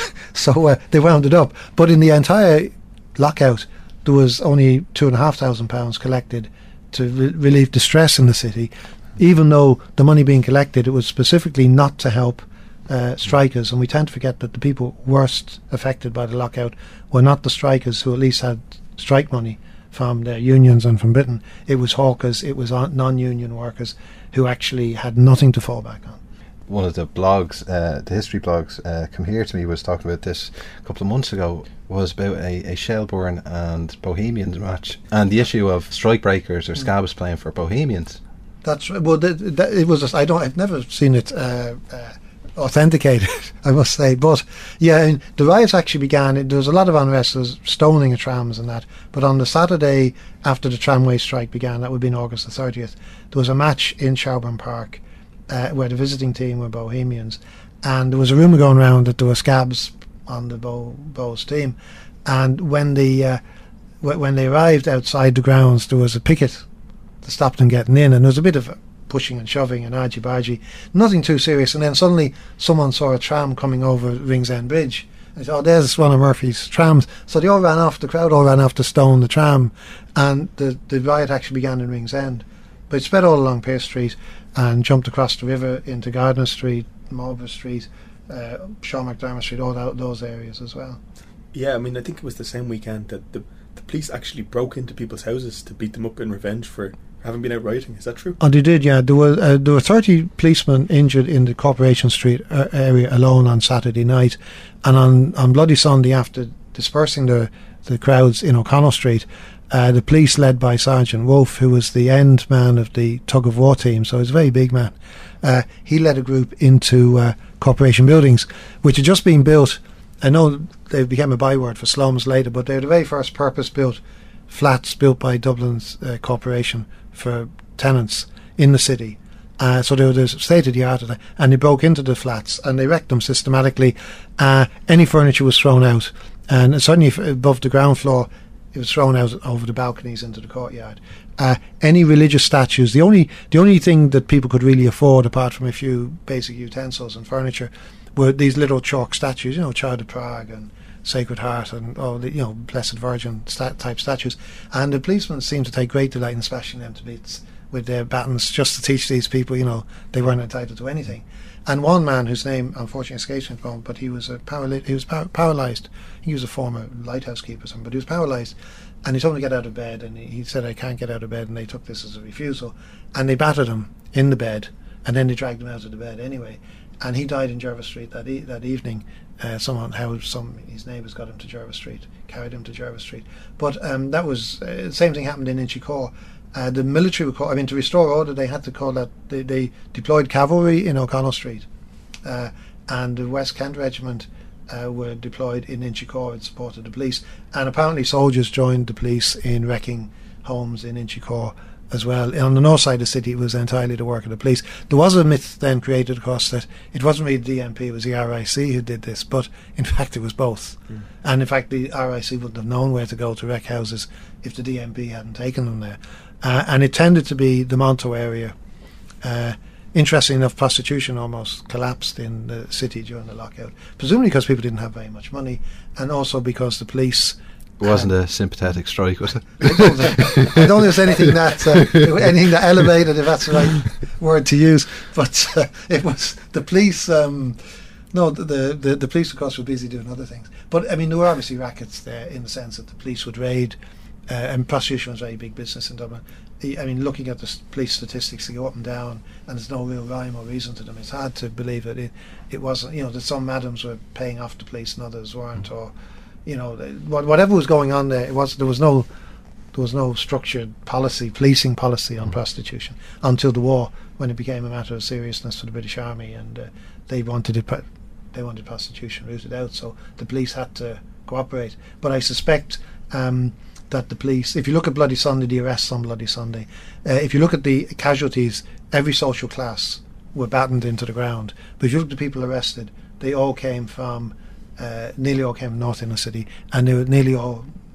so uh, they wound it up. But in the entire lockout, there was only two and a half thousand pounds collected to re- relieve distress in the city, even though the money being collected, it was specifically not to help uh, strikers. And we tend to forget that the people worst affected by the lockout were not the strikers, who at least had strike money from their unions and from Britain. It was hawkers, it was non-union workers who actually had nothing to fall back on. One of the blogs, uh, the history blogs, uh, Come Here To Me, was talking about this a couple of months ago, was about a, a Shelbourne and Bohemians match, and the issue of strike breakers or scabs playing for Bohemians. That's well. Th- th- it was. A, I don't. I've never seen it uh, uh, authenticated, I must say. But yeah, I mean, the riots actually began. There was a lot of unrest. There was stoning of trams and that. But on the Saturday after the tramway strike began, that would be on August the thirtieth, there was a match in Shelbourne Park uh, where the visiting team were Bohemians, and there was a rumour going around that there were scabs on the Bow Bows team. And when the uh, w- when they arrived outside the grounds, there was a picket to stop them getting in, and there was a bit of pushing and shoving and argy-bargy, nothing too serious. And then suddenly someone saw a tram coming over Ringsend Bridge, and they said, oh, there's one of Murphy's trams. So they all ran off, the crowd all ran off to stone the tram, and the, the riot actually began in Ringsend. But it spread all along Pearse Street and jumped across the river into Gardiner Street, Marlborough Street, uh, Sean McDermott Street, all that, those areas as well. Yeah, I mean, I think it was the same weekend that the, the police actually broke into people's houses to beat them up in revenge for having been out rioting. Is that true? Oh, they did, yeah. There were uh, there were thirty policemen injured in the Corporation Street uh, area alone on Saturday night, and on, on Bloody Sunday, after dispersing the the crowds in O'Connell Street, uh, the police, led by Sergeant Wolfe, who was the end man of the tug of war team, so he was a very big man, uh, he led a group into uh, Corporation buildings, which had just been built. I know they became a byword for slums later, but they were the very first purpose-built flats built by Dublin's uh, Corporation for tenants in the city. Uh, so they were the state-of-the-art, and they broke into the flats and they wrecked them systematically. Uh, any furniture was thrown out, and certainly if above the ground floor, it was thrown out over the balconies into the courtyard. Uh, any religious statues, the only the only thing that people could really afford, apart from a few basic utensils and furniture, were these little chalk statues, you know, Child of Prague and Sacred Heart and all the, you know, Blessed Virgin stat- type statues. And the policemen seemed to take great delight in smashing them to bits with their batons, just to teach these people, you know, they weren't entitled to anything. And one man, whose name unfortunately escapes me at the moment, but he was a paraly- he was par- paralysed. He was a former lighthouse keeper or something, but he was paralysed. And he told him to get out of bed, and he, he said, I can't get out of bed, and they took this as a refusal. And they battered him in the bed, and then they dragged him out of the bed anyway. And he died in Jervis Street that e- that evening. Uh, someone, how some his neighbours got him to Jervis Street, carried him to Jervis Street. But um, that was uh, the same thing happened in Inchicore. Uh, the military were called, I mean, to restore order, they had to call that, they, they deployed cavalry in O'Connell Street, uh, and the West Kent Regiment uh, were deployed in Inchicore in support of the police. And apparently soldiers joined the police in wrecking homes in Inchicore as well. On the north side of the city, it was entirely the work of the police. There was a myth then created, of course, that it wasn't really the D M P, it was the R I C who did this, but in fact it was both. Mm. And in fact the R I C wouldn't have known where to go to wreck houses if the D M P hadn't taken them there. Uh, and it tended to be the Monto area. Uh, interesting enough, prostitution almost collapsed in the city during the lockout, presumably because people didn't have very much money, and also because the police... It wasn't um, a sympathetic strike, was it? I don't think, I don't think there's anything that uh, anything that elevated, if that's the right word to use. But uh, it was the police. Um, no, the, the the police, of course, were busy doing other things. But I mean, there were obviously rackets there in the sense that the police would raid, uh, and prostitution was very big business in Dublin. I mean, looking at the police statistics, they go up and down, and there's no real rhyme or reason to them. It's hard to believe that it it wasn't. You know, that some madams were paying off the police and others weren't, or. You know, whatever was going on there, it was there was no there was no structured policy, policing policy on prostitution until the war, when it became a matter of seriousness for the British Army, and uh, they wanted it, they wanted prostitution rooted out. So the police had to cooperate. But I suspect um, that the police, if you look at Bloody Sunday, the arrests on Bloody Sunday, uh, if you look at the casualties, every social class were battened into the ground. But if you look at the people arrested, they all came from. Uh, nearly all came from North Inner City, and they were nearly all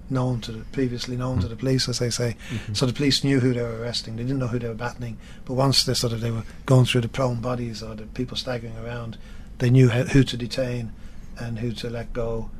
known to the, previously known Mm. to the police, as they say. Mhm. So the police knew who they were arresting. They didn't know who they were battening, but once they sort of they were going through the prone bodies or the people staggering around, they knew how, who to detain and who to let go.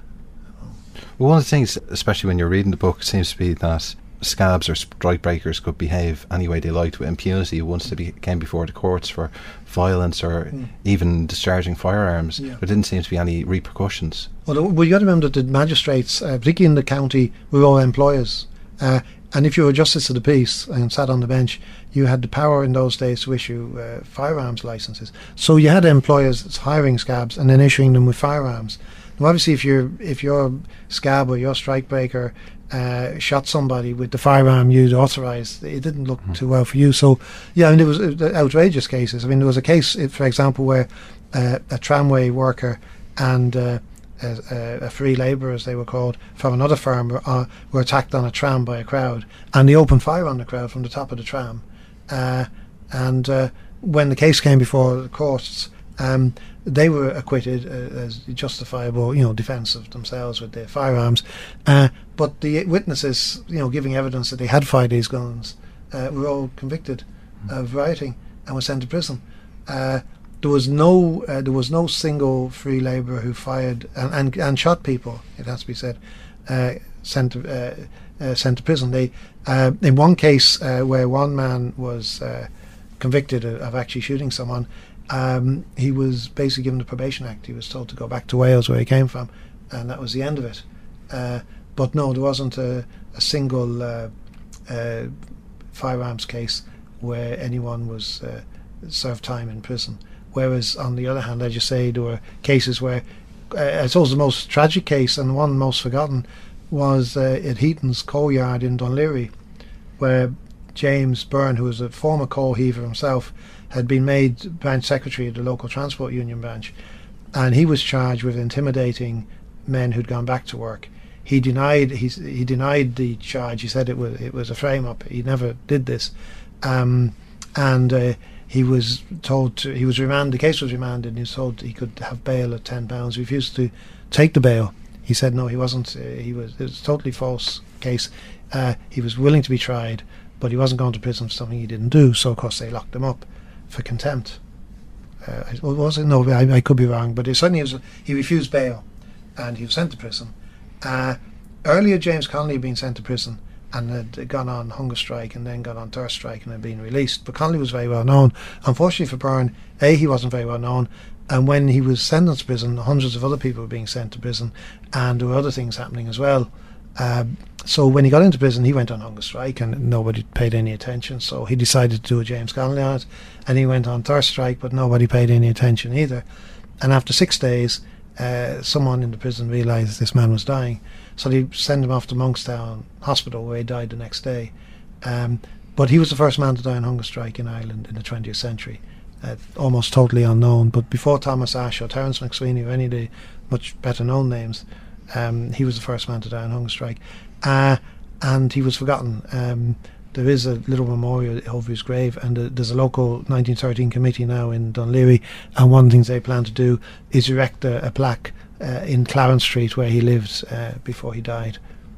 Well, one of the things, especially when you're reading the book, seems to be that scabs or strike breakers could behave any way they liked with impunity once they be- came before the courts for violence or Mm. even discharging firearms. Yeah. There didn't seem to be any repercussions. Well, well, you got to remember that the magistrates, uh, particularly in the county, were all employers. Uh, and if you were justice of the peace and sat on the bench, you had the power in those days to issue uh, firearms licenses. So you had employers hiring scabs and then issuing them with firearms. Now, obviously, if you're if your scab or your strikebreaker uh, shot somebody with the firearm you'd authorised, it didn't look Mhm. too well for you. So, yeah, I mean, there was uh, outrageous cases. I mean, there was a case, uh, for example, where uh, a tramway worker and uh, a, a, a free labourer, as they were called, from another firm were, uh, were attacked on a tram by a crowd, and they opened fire on the crowd from the top of the tram. Uh, and uh, when the case came before the courts, um, they were acquitted uh, as justifiable, you know, defence of themselves with their firearms. Uh, but the witnesses, you know, giving evidence that they had fired these guns, uh, were all convicted of rioting and were sent to prison. Uh, there was no, uh, there was no single free labourer who fired and, and and shot people. It has to be said, uh, sent to, uh, uh, sent to prison. They, uh, in one case uh, where one man was uh, convicted of, of actually shooting someone. Um, he was basically given the Probation Act. He was told to go back to Wales, where he came from, and that was the end of it. Uh, but no, there wasn't a, a single uh, uh, firearms case where anyone was uh, served time in prison. Whereas, on the other hand, as you say, there were cases where, uh, I suppose the most tragic case and the one most forgotten was uh, at Heaton's coal yard in Dunleary, where James Byrne, who was a former coal heaver himself, had been made branch secretary of the local transport union branch, and he was charged with intimidating men who'd gone back to work. He denied he he denied the charge. He said it was it was a frame up. He never did this, um, and uh, he was told to, he was remanded. The case was remanded, and he was told he could have bail at ten pounds. He refused to take the bail. He said no, he wasn't. Uh, he was it was a totally false case. Uh, he was willing to be tried, but he wasn't going to prison for something he didn't do. So of course they locked him up for contempt. Uh, was it? No, I, I could be wrong, but it certainly was, he refused bail and he was sent to prison. Uh, earlier, James Connolly had been sent to prison and had gone on hunger strike and then gone on thirst strike and had been released. But Connolly was very well known. Unfortunately for Byrne, A, he wasn't very well known, and when he was sentenced to prison, hundreds of other people were being sent to prison, and there were other things happening as well. Uh, so when he got into prison, he went on hunger strike and nobody paid any attention, so he decided to do a James Connolly on it, and he went on thirst strike, but nobody paid any attention either. And after six days, uh, someone in the prison realised this man was dying, so they sent him off to Monkstown Hospital, where he died the next day. Um, but he was the first man to die on hunger strike in Ireland in the twentieth century, uh, almost totally unknown. But before Thomas Ashe or Terence McSweeney or any of the much better known names, Um, he was the first man to die on hunger strike, uh, and he was forgotten. Um, there is a little memorial over his grave, and uh, there's a local nineteen thirteen committee now in Dunleary, and one of the things they plan to do is erect a, a plaque uh, in Clarence Street where he lived uh, before he died.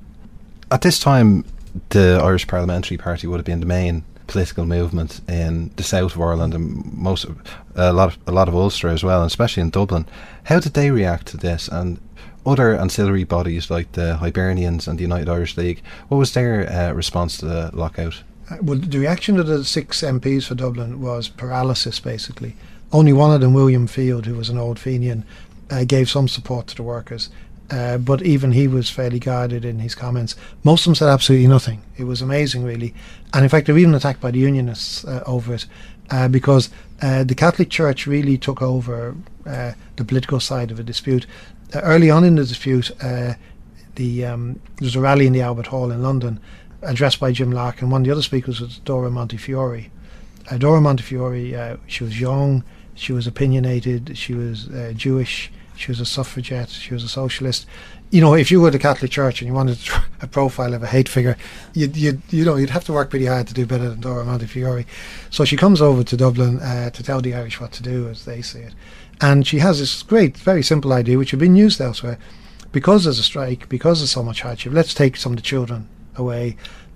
At this time, the Irish Parliamentary Party would have been the main political movement in the south of Ireland and most of, a lot of, a lot of Ulster as well, and especially in Dublin. How did they react to this? And other ancillary bodies like the Hibernians and the United Irish League, what was their uh, response to the lockout? Uh, well, the reaction of the six M Ps for Dublin was paralysis, basically. Only one of them, William Field, who was an old Fenian, uh, gave some support to the workers. Uh, but even he was fairly guarded in his comments. Most of them said absolutely nothing. It was amazing, really. And in fact, they were even attacked by the Unionists uh, over it, uh, because uh, the Catholic Church really took over uh, the political side of the dispute. Uh, early on in the dispute, uh, the um, there was a rally in the Albert Hall in London, addressed by Jim Larkin. One of the other speakers was Dora Montefiore. Uh, Dora Montefiore, uh, she was young, she was opinionated, she was uh, Jewish, she was a suffragette, she was a socialist. You know, if you were the Catholic Church and you wanted a profile of a hate figure, you'd, you'd, you know, you'd have to work pretty hard to do better than Dora Montefiore. So she comes over to Dublin uh, to tell the Irish what to do, as they say it. And she has this great, very simple idea, which had been used elsewhere, because there's a strike, because there's so much hardship, let's take some of the children away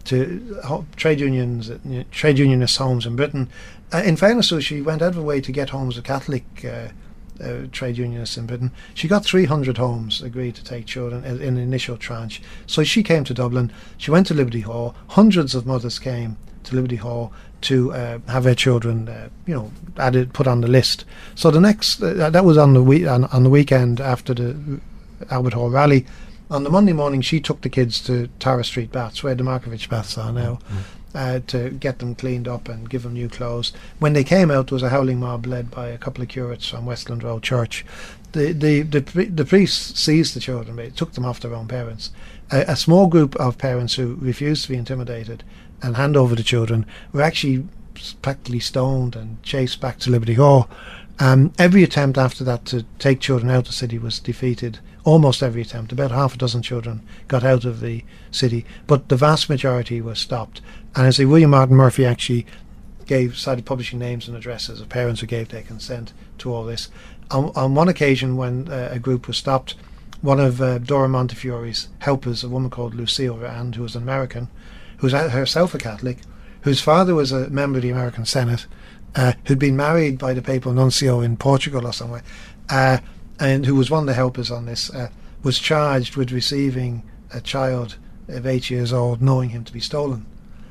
to ho- trade unions, uh, you know, trade unionist homes in Britain. Uh, in fairness, so she went out of her way to get homes of Catholic uh, uh, trade unionists in Britain. She got three hundred homes agreed to take children in, in the initial tranche. So she came to Dublin. She went to Liberty Hall. Hundreds of mothers came to Liberty Hall to uh, have their children, uh, you know, added, put on the list. So the next, uh, that was on the week on, on the weekend after the Albert Hall rally. On the Monday morning, she took the kids to Tara Street Baths, where the Markovich Baths are now, mm. uh, to get them cleaned up and give them new clothes. When they came out, there was a howling mob led by a couple of curates from Westland Road Church. The the the, the priests seized the children, they took them off their own parents. A, a small group of parents who refused to be intimidated and hand over the children were actually practically stoned and chased back to Liberty Hall. Um, every attempt after that to take children out of the city was defeated. Almost every attempt. About half a dozen children got out of the city, but the vast majority was stopped. And as William Martin Murphy actually gave, started publishing names and addresses of parents who gave their consent to all this. On, on one occasion, when uh, a group was stopped, one of uh, Dora Montefiore's helpers, a woman called Lucille Rand, who was an American, who was herself a Catholic, whose father was a member of the American Senate, uh, who'd been married by the papal nuncio in Portugal or somewhere, uh, and who was one of the helpers on this, uh, was charged with receiving a child of eight years old, knowing him to be stolen.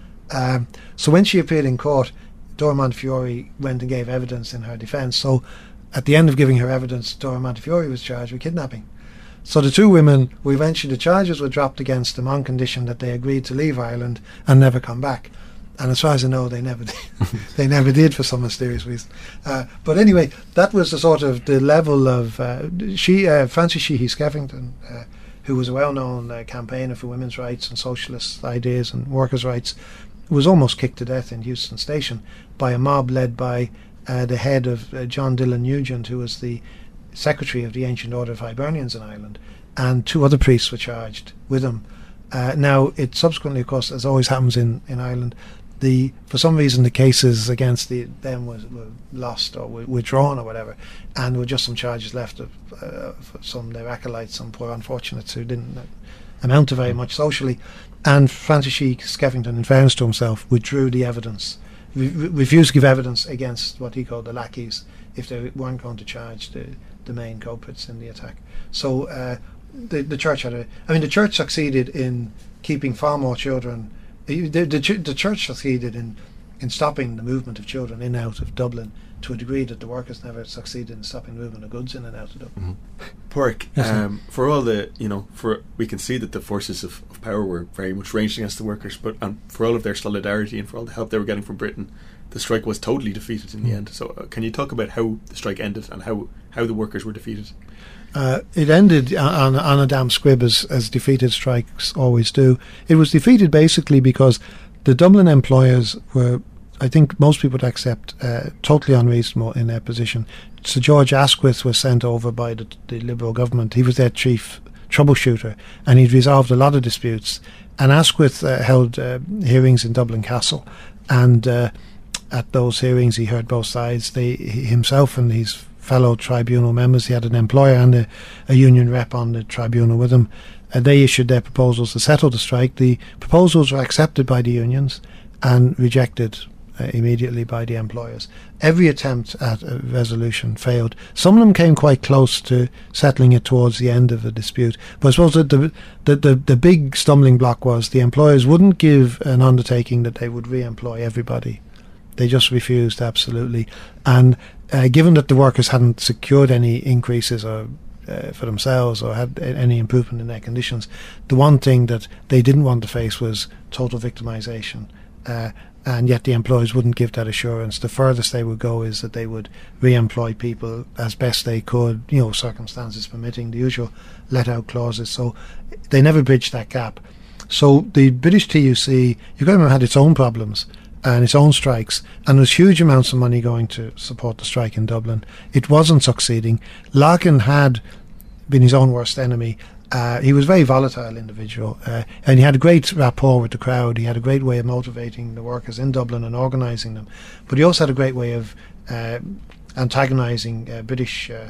Um, so when she appeared in court, Dora Montefiore went and gave evidence in her defence. So at the end of giving her evidence, Dora Montefiore was charged with kidnapping. So the two women, were eventually the charges were dropped against them on condition that they agreed to leave Ireland and never come back. And as far as I know, they never did. They never did for some mysterious reason. Uh, but anyway, that was the sort of the level of uh, she uh, Frances Sheehy Skeffington, uh, who was a well-known uh, campaigner for women's rights and socialist ideas and workers' rights, was almost kicked to death in Euston Station by a mob led by uh, the head of uh, John Dillon Nugent, who was the secretary of the Ancient Order of Hibernians in Ireland, and two other priests were charged with him. Uh, now, it subsequently, of course, as always happens in, in Ireland, The, for some reason the cases against the, them was, were lost or were withdrawn or whatever, and there were just some charges left of uh, for some their acolytes, some poor unfortunates who didn't amount to very much socially. And Francis Sheehy Skeffington, in fairness to himself, withdrew the evidence, re- refused to give evidence against what he called the lackeys if they weren't going to charge the, the main culprits in the attack. So uh, the, the church had a, I mean the church succeeded in keeping far more children. The, the, the church succeeded in, in stopping the movement of children in and out of Dublin to a degree that the workers never succeeded in stopping the movement of goods in and out of Dublin. Mm-hmm. Porrick, um, for all the, you know, for we can see that the forces of, of power were very much ranged against the workers, but and for all of their solidarity and for all the help they were getting from Britain, the strike was totally defeated in mm. the end. So uh, can you talk about how the strike ended and how, how the workers were defeated? Uh, it ended on, on a damn squib, as, as defeated strikes always do. It was defeated basically because the Dublin employers were, I think most people would accept, uh, totally unreasonable in their position. Sir George Asquith was sent over by the, the Liberal government. He was their chief troubleshooter, and he'd resolved a lot of disputes. And Asquith uh, held uh, hearings in Dublin Castle, and uh, at those hearings he heard both sides. They, he himself and his fellow tribunal members, he had an employer and a, a union rep on the tribunal with him. Uh, they issued their proposals to settle the strike. The proposals were accepted by the unions and rejected uh, immediately by the employers. Every attempt at a resolution failed. Some of them came quite close to settling it towards the end of the dispute. But I suppose that the, the, the, the big stumbling block was the employers wouldn't give an undertaking that they would re-employ everybody. They just refused, absolutely. And uh, given that the workers hadn't secured any increases or uh, for themselves or had any improvement in their conditions, the one thing that they didn't want to face was total victimisation. Uh, and yet the employers wouldn't give that assurance. The furthest they would go is that they would re-employ people as best they could, you know, circumstances permitting, the usual let-out clauses. So they never bridged that gap. So the British T U C, you've got to remember, had its own problems and its own strikes, and there's huge amounts of money going to support the strike in Dublin. It wasn't succeeding. Larkin had been his own worst enemy. Uh, he was a very volatile individual, uh, and he had a great rapport with the crowd. He had a great way of motivating the workers in Dublin and organising them, but he also had a great way of uh, antagonising uh, British uh,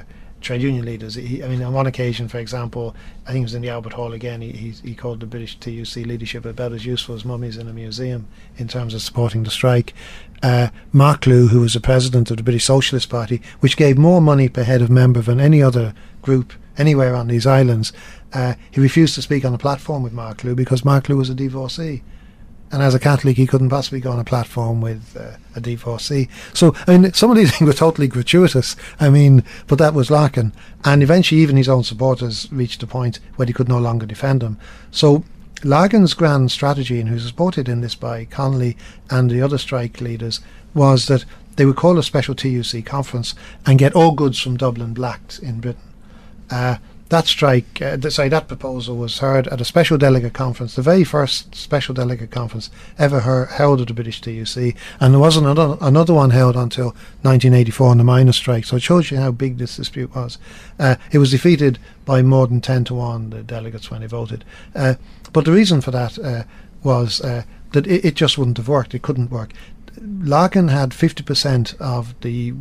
trade union leaders. He, I mean, on one occasion, for example, I think it was in the Albert Hall again, he, he, he called the British T U C leadership about as useful as mummies in a museum in terms of supporting the strike. Uh, Mark Lew, who was the president of the British Socialist Party, which gave more money per head of member than any other group anywhere on these islands, uh, he refused to speak on a platform with Mark Lew because Mark Lew was a divorcee. And as a Catholic, he couldn't possibly go on a platform with uh, a divorcee. So, I mean, some of these things were totally gratuitous. I mean, but that was Larkin. And eventually, even his own supporters reached a point where he could no longer defend him. So, Larkin's grand strategy, and who was supported in this by Connolly and the other strike leaders, was that they would call a special T U C conference and get all goods from Dublin blacked in Britain. Uh, That strike, uh, th- sorry, that proposal was heard at a special delegate conference, the very first special delegate conference ever heard, held at the British T U C, and there wasn't another, another one held until nineteen eighty-four on the miners' strike. So it shows you how big this dispute was. Uh, it was defeated by more than ten to one, the delegates, when they voted. Uh, but the reason for that uh, was uh, that it, it just wouldn't have worked. It couldn't work. Larkin had fifty percent of the,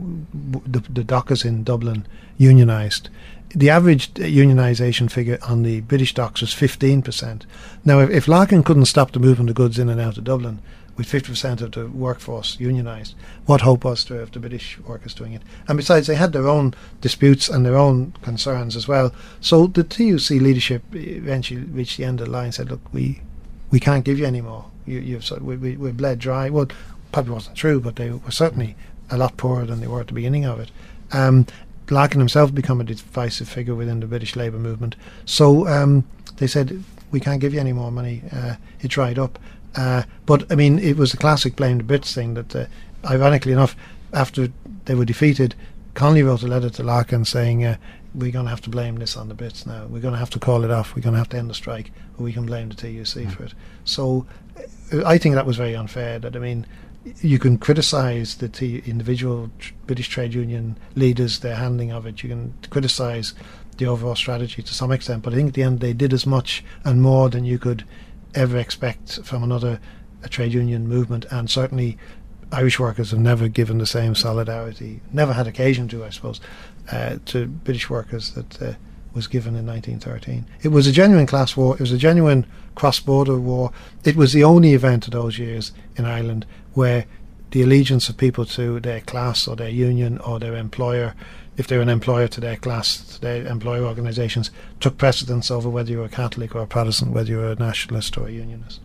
the the dockers in Dublin unionised. The average unionisation figure on the British docks was fifteen percent. Now, if, if Larkin couldn't stop the movement of goods in and out of Dublin with fifty percent of the workforce unionised, what hope was there of the British workers doing it? And besides, they had their own disputes and their own concerns as well. So the T U C leadership eventually reached the end of the line and said, look, we we can't give you any more. You, you've, we, we, we're bled dry. Well, probably wasn't true, but they were certainly a lot poorer than they were at the beginning of it. Um, Larkin himself became a divisive figure within the British labour movement. So um, they said, we can't give you any more money. Uh, it dried up. Uh, but, I mean, it was a classic blame the Brits thing that, uh, ironically enough, after they were defeated, Connolly wrote a letter to Larkin saying, uh, we're going to have to blame this on the Brits now. We're going to have to call it off. We're going to have to end the strike, but we can blame the T U C mm. for it. So uh, I think that was very unfair. That, I mean, you can criticise the t- individual tr- British trade union leaders, their handling of it. You can criticise the overall strategy to some extent, but I think at the end they did as much and more than you could ever expect from another a trade union movement. And certainly Irish workers have never given the same solidarity, never had occasion to, I suppose, uh, to British workers that uh, was given in nineteen thirteen. It was a genuine class war. It was a genuine cross-border war. It was the only event of those years in Ireland where the allegiance of people to their class or their union or their employer, if they're an employer to their class, to their employer organisations, took precedence over whether you were a Catholic or a Protestant, whether you were a nationalist or a unionist.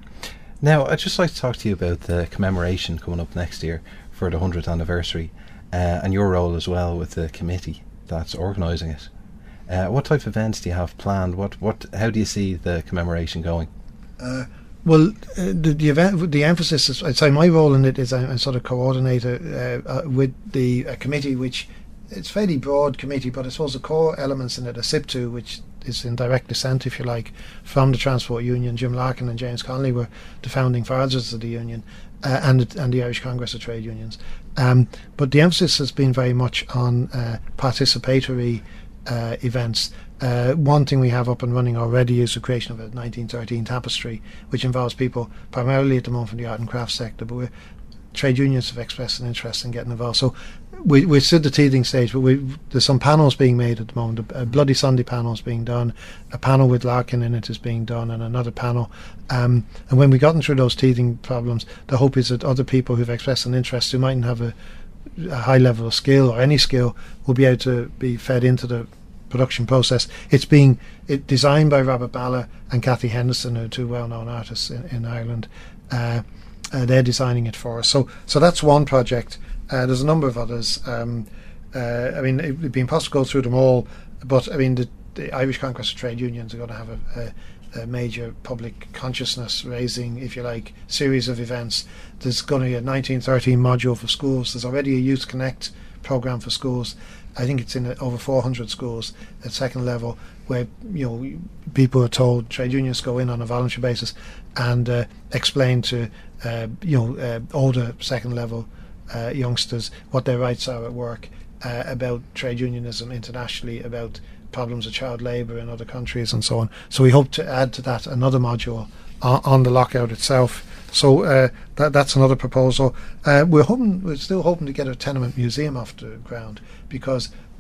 Now, I'd just like to talk to you about the commemoration coming up next year for the hundredth anniversary, uh, and your role as well with the committee that's organising it. Uh, what type of events do you have planned? What, what, how do you see the commemoration going? Uh, well, uh, the, the event, the emphasis is, I'd say my role in it is I'm a sort of coordinator uh, uh, with the uh, committee, which it's a fairly broad committee, but I suppose the core elements in it are S I P T U, which is in direct descent, if you like, from the Transport Union. Jim Larkin and James Connolly were the founding fathers of the union, uh, and, and the Irish Congress of Trade Unions. Um, but the emphasis has been very much on uh, participatory uh, events. Uh, one thing we have up and running already is the creation of a nineteen thirteen tapestry, which involves people primarily at the moment from the art and crafts sector, but we're, trade unions have expressed an interest in getting involved. So we, we're still at the teething stage, but we, there's some panels being made at the moment. A, a Bloody Sunday panel is being done, a panel with Larkin in it is being done, and another panel. Um, and when we've gotten through those teething problems, the hope is that other people who've expressed an interest, who mightn't have a, a high level of skill or any skill, will be able to be fed into the production process. It's being it designed by Robert Balla and Cathy Henderson, who are two well-known artists in, in Ireland. Uh, uh, they're designing it for us. So, so that's one project. Uh, there's a number of others. Um, uh, I mean, it would be impossible to go through them all, but I mean, the, the Irish Congress of Trade Unions are going to have a, a, a major public consciousness raising, if you like, series of events. There's going to be a nineteen thirteen module for schools. There's already a Youth Connect program for schools. I think it's in over four hundred schools at second level, where you know people are told, trade unions go in on a voluntary basis and uh, explain to uh, you know uh, older second level uh, youngsters what their rights are at work, uh, about trade unionism internationally, about problems of child labour in other countries and so on. So we hope to add to that another module on, on the lockout itself. So uh, that that's another proposal. Uh, we're hoping, we're still hoping to get a tenement museum off the ground, because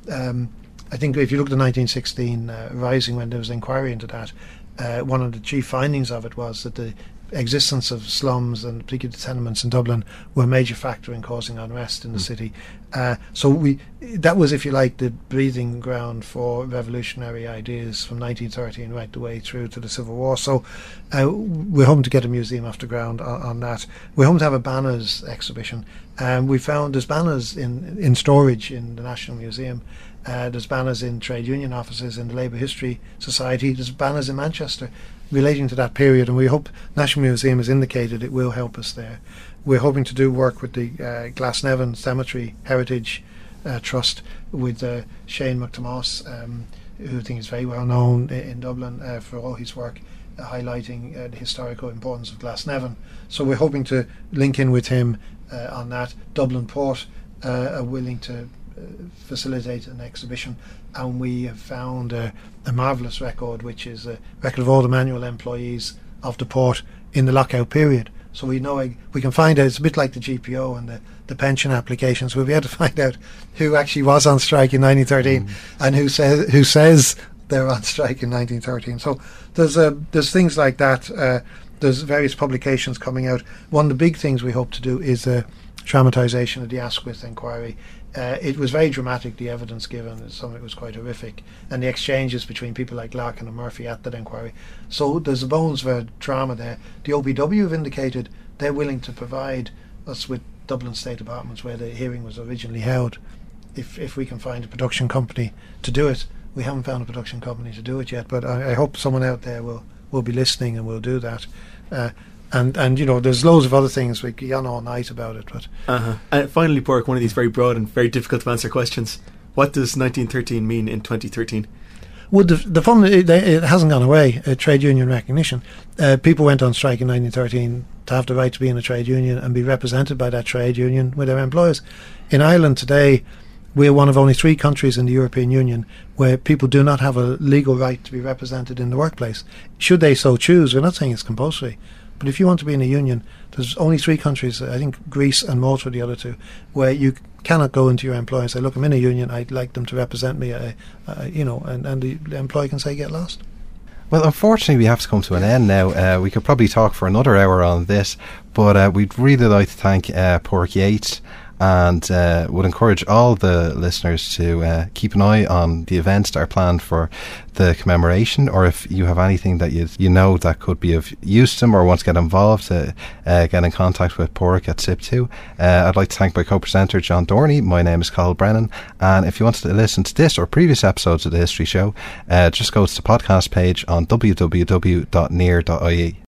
um, I think if you look at the nineteen sixteen uh, Rising, when there was inquiry into that, uh, one of the chief findings of it was that the existence of slums and particularly tenements in Dublin were a major factor in causing unrest in the mm. city. Uh, so we that was, if you like, the breathing ground for revolutionary ideas from nineteen thirteen right the way through to the Civil War. So uh, we're hoping to get a museum off the ground on, on that. We're hoping to have a banners exhibition. Um, we found there's banners in, in storage in the National Museum. Uh, there's banners in trade union offices in the Labour History Society. There's banners in Manchester relating to that period, and we hope National Museum has indicated it will help us there. We're hoping to do work with the uh, Glasnevin Cemetery Heritage uh, Trust with uh, Shane McThomas, um, who I think is very well known in, in Dublin uh, for all his work uh, highlighting uh, the historical importance of Glasnevin. So we're hoping to link in with him uh, on that. Dublin Port uh, are willing to Uh, facilitate an exhibition, and we have found uh, a marvellous record, which is a record of all the manual employees of the port in the lockout period. So we know uh, we can find out. It's a bit like the G P O and the, the pension applications. We'll be able to find out who actually was on strike in nineteen thirteen mm. and who says who says they're on strike in nineteen thirteen. So there's uh, there's things like that. Uh, there's various publications coming out. One of the big things we hope to do is a dramatisation of the Asquith inquiry. Uh, it was very dramatic, the evidence given. Some of it was quite horrific, and the exchanges between people like Larkin and Murphy at that inquiry. So there's the bones of a drama there. The O P W have indicated they're willing to provide us with Dublin State Apartments where the hearing was originally held, if if we can find a production company to do it. We haven't found a production company to do it yet, but I, I hope someone out there will, will be listening and will do that. Uh, And, and you know, there's loads of other things. We could on all night about it. But uh-huh. And finally, Pork, one of these very broad and very difficult to answer questions. What does nineteen thirteen mean in twenty thirteen? Well, the, the fun, it, it hasn't gone away, uh, trade union recognition. Uh, people went on strike in nineteen thirteen to have the right to be in a trade union and be represented by that trade union with their employers. In Ireland today, we're one of only three countries in the European Union where people do not have a legal right to be represented in the workplace. Should they so choose, we're not saying it's compulsory. But if you want to be in a union, there's only three countries, I think Greece and Malta are the other two, where you cannot go into your employer and say, look, I'm in a union, I'd like them to represent me, uh, uh, you know, and, and the employee can say, get lost. Well, unfortunately, we have to come to an end now. Uh, we could probably talk for another hour on this, but uh, we'd really like to thank uh, Pork Yates, and uh, would encourage all the listeners to uh, keep an eye on the events that are planned for the commemoration, or if you have anything that you you know that could be of use to them or want to get involved, to uh, get in contact with Pork at S I P two. Uh, I'd like to thank my co-presenter John Dorney. My name is Cathal Brennan, and if you want to listen to this or previous episodes of The History Show, uh, just go to the podcast page on w w w dot near dot i e.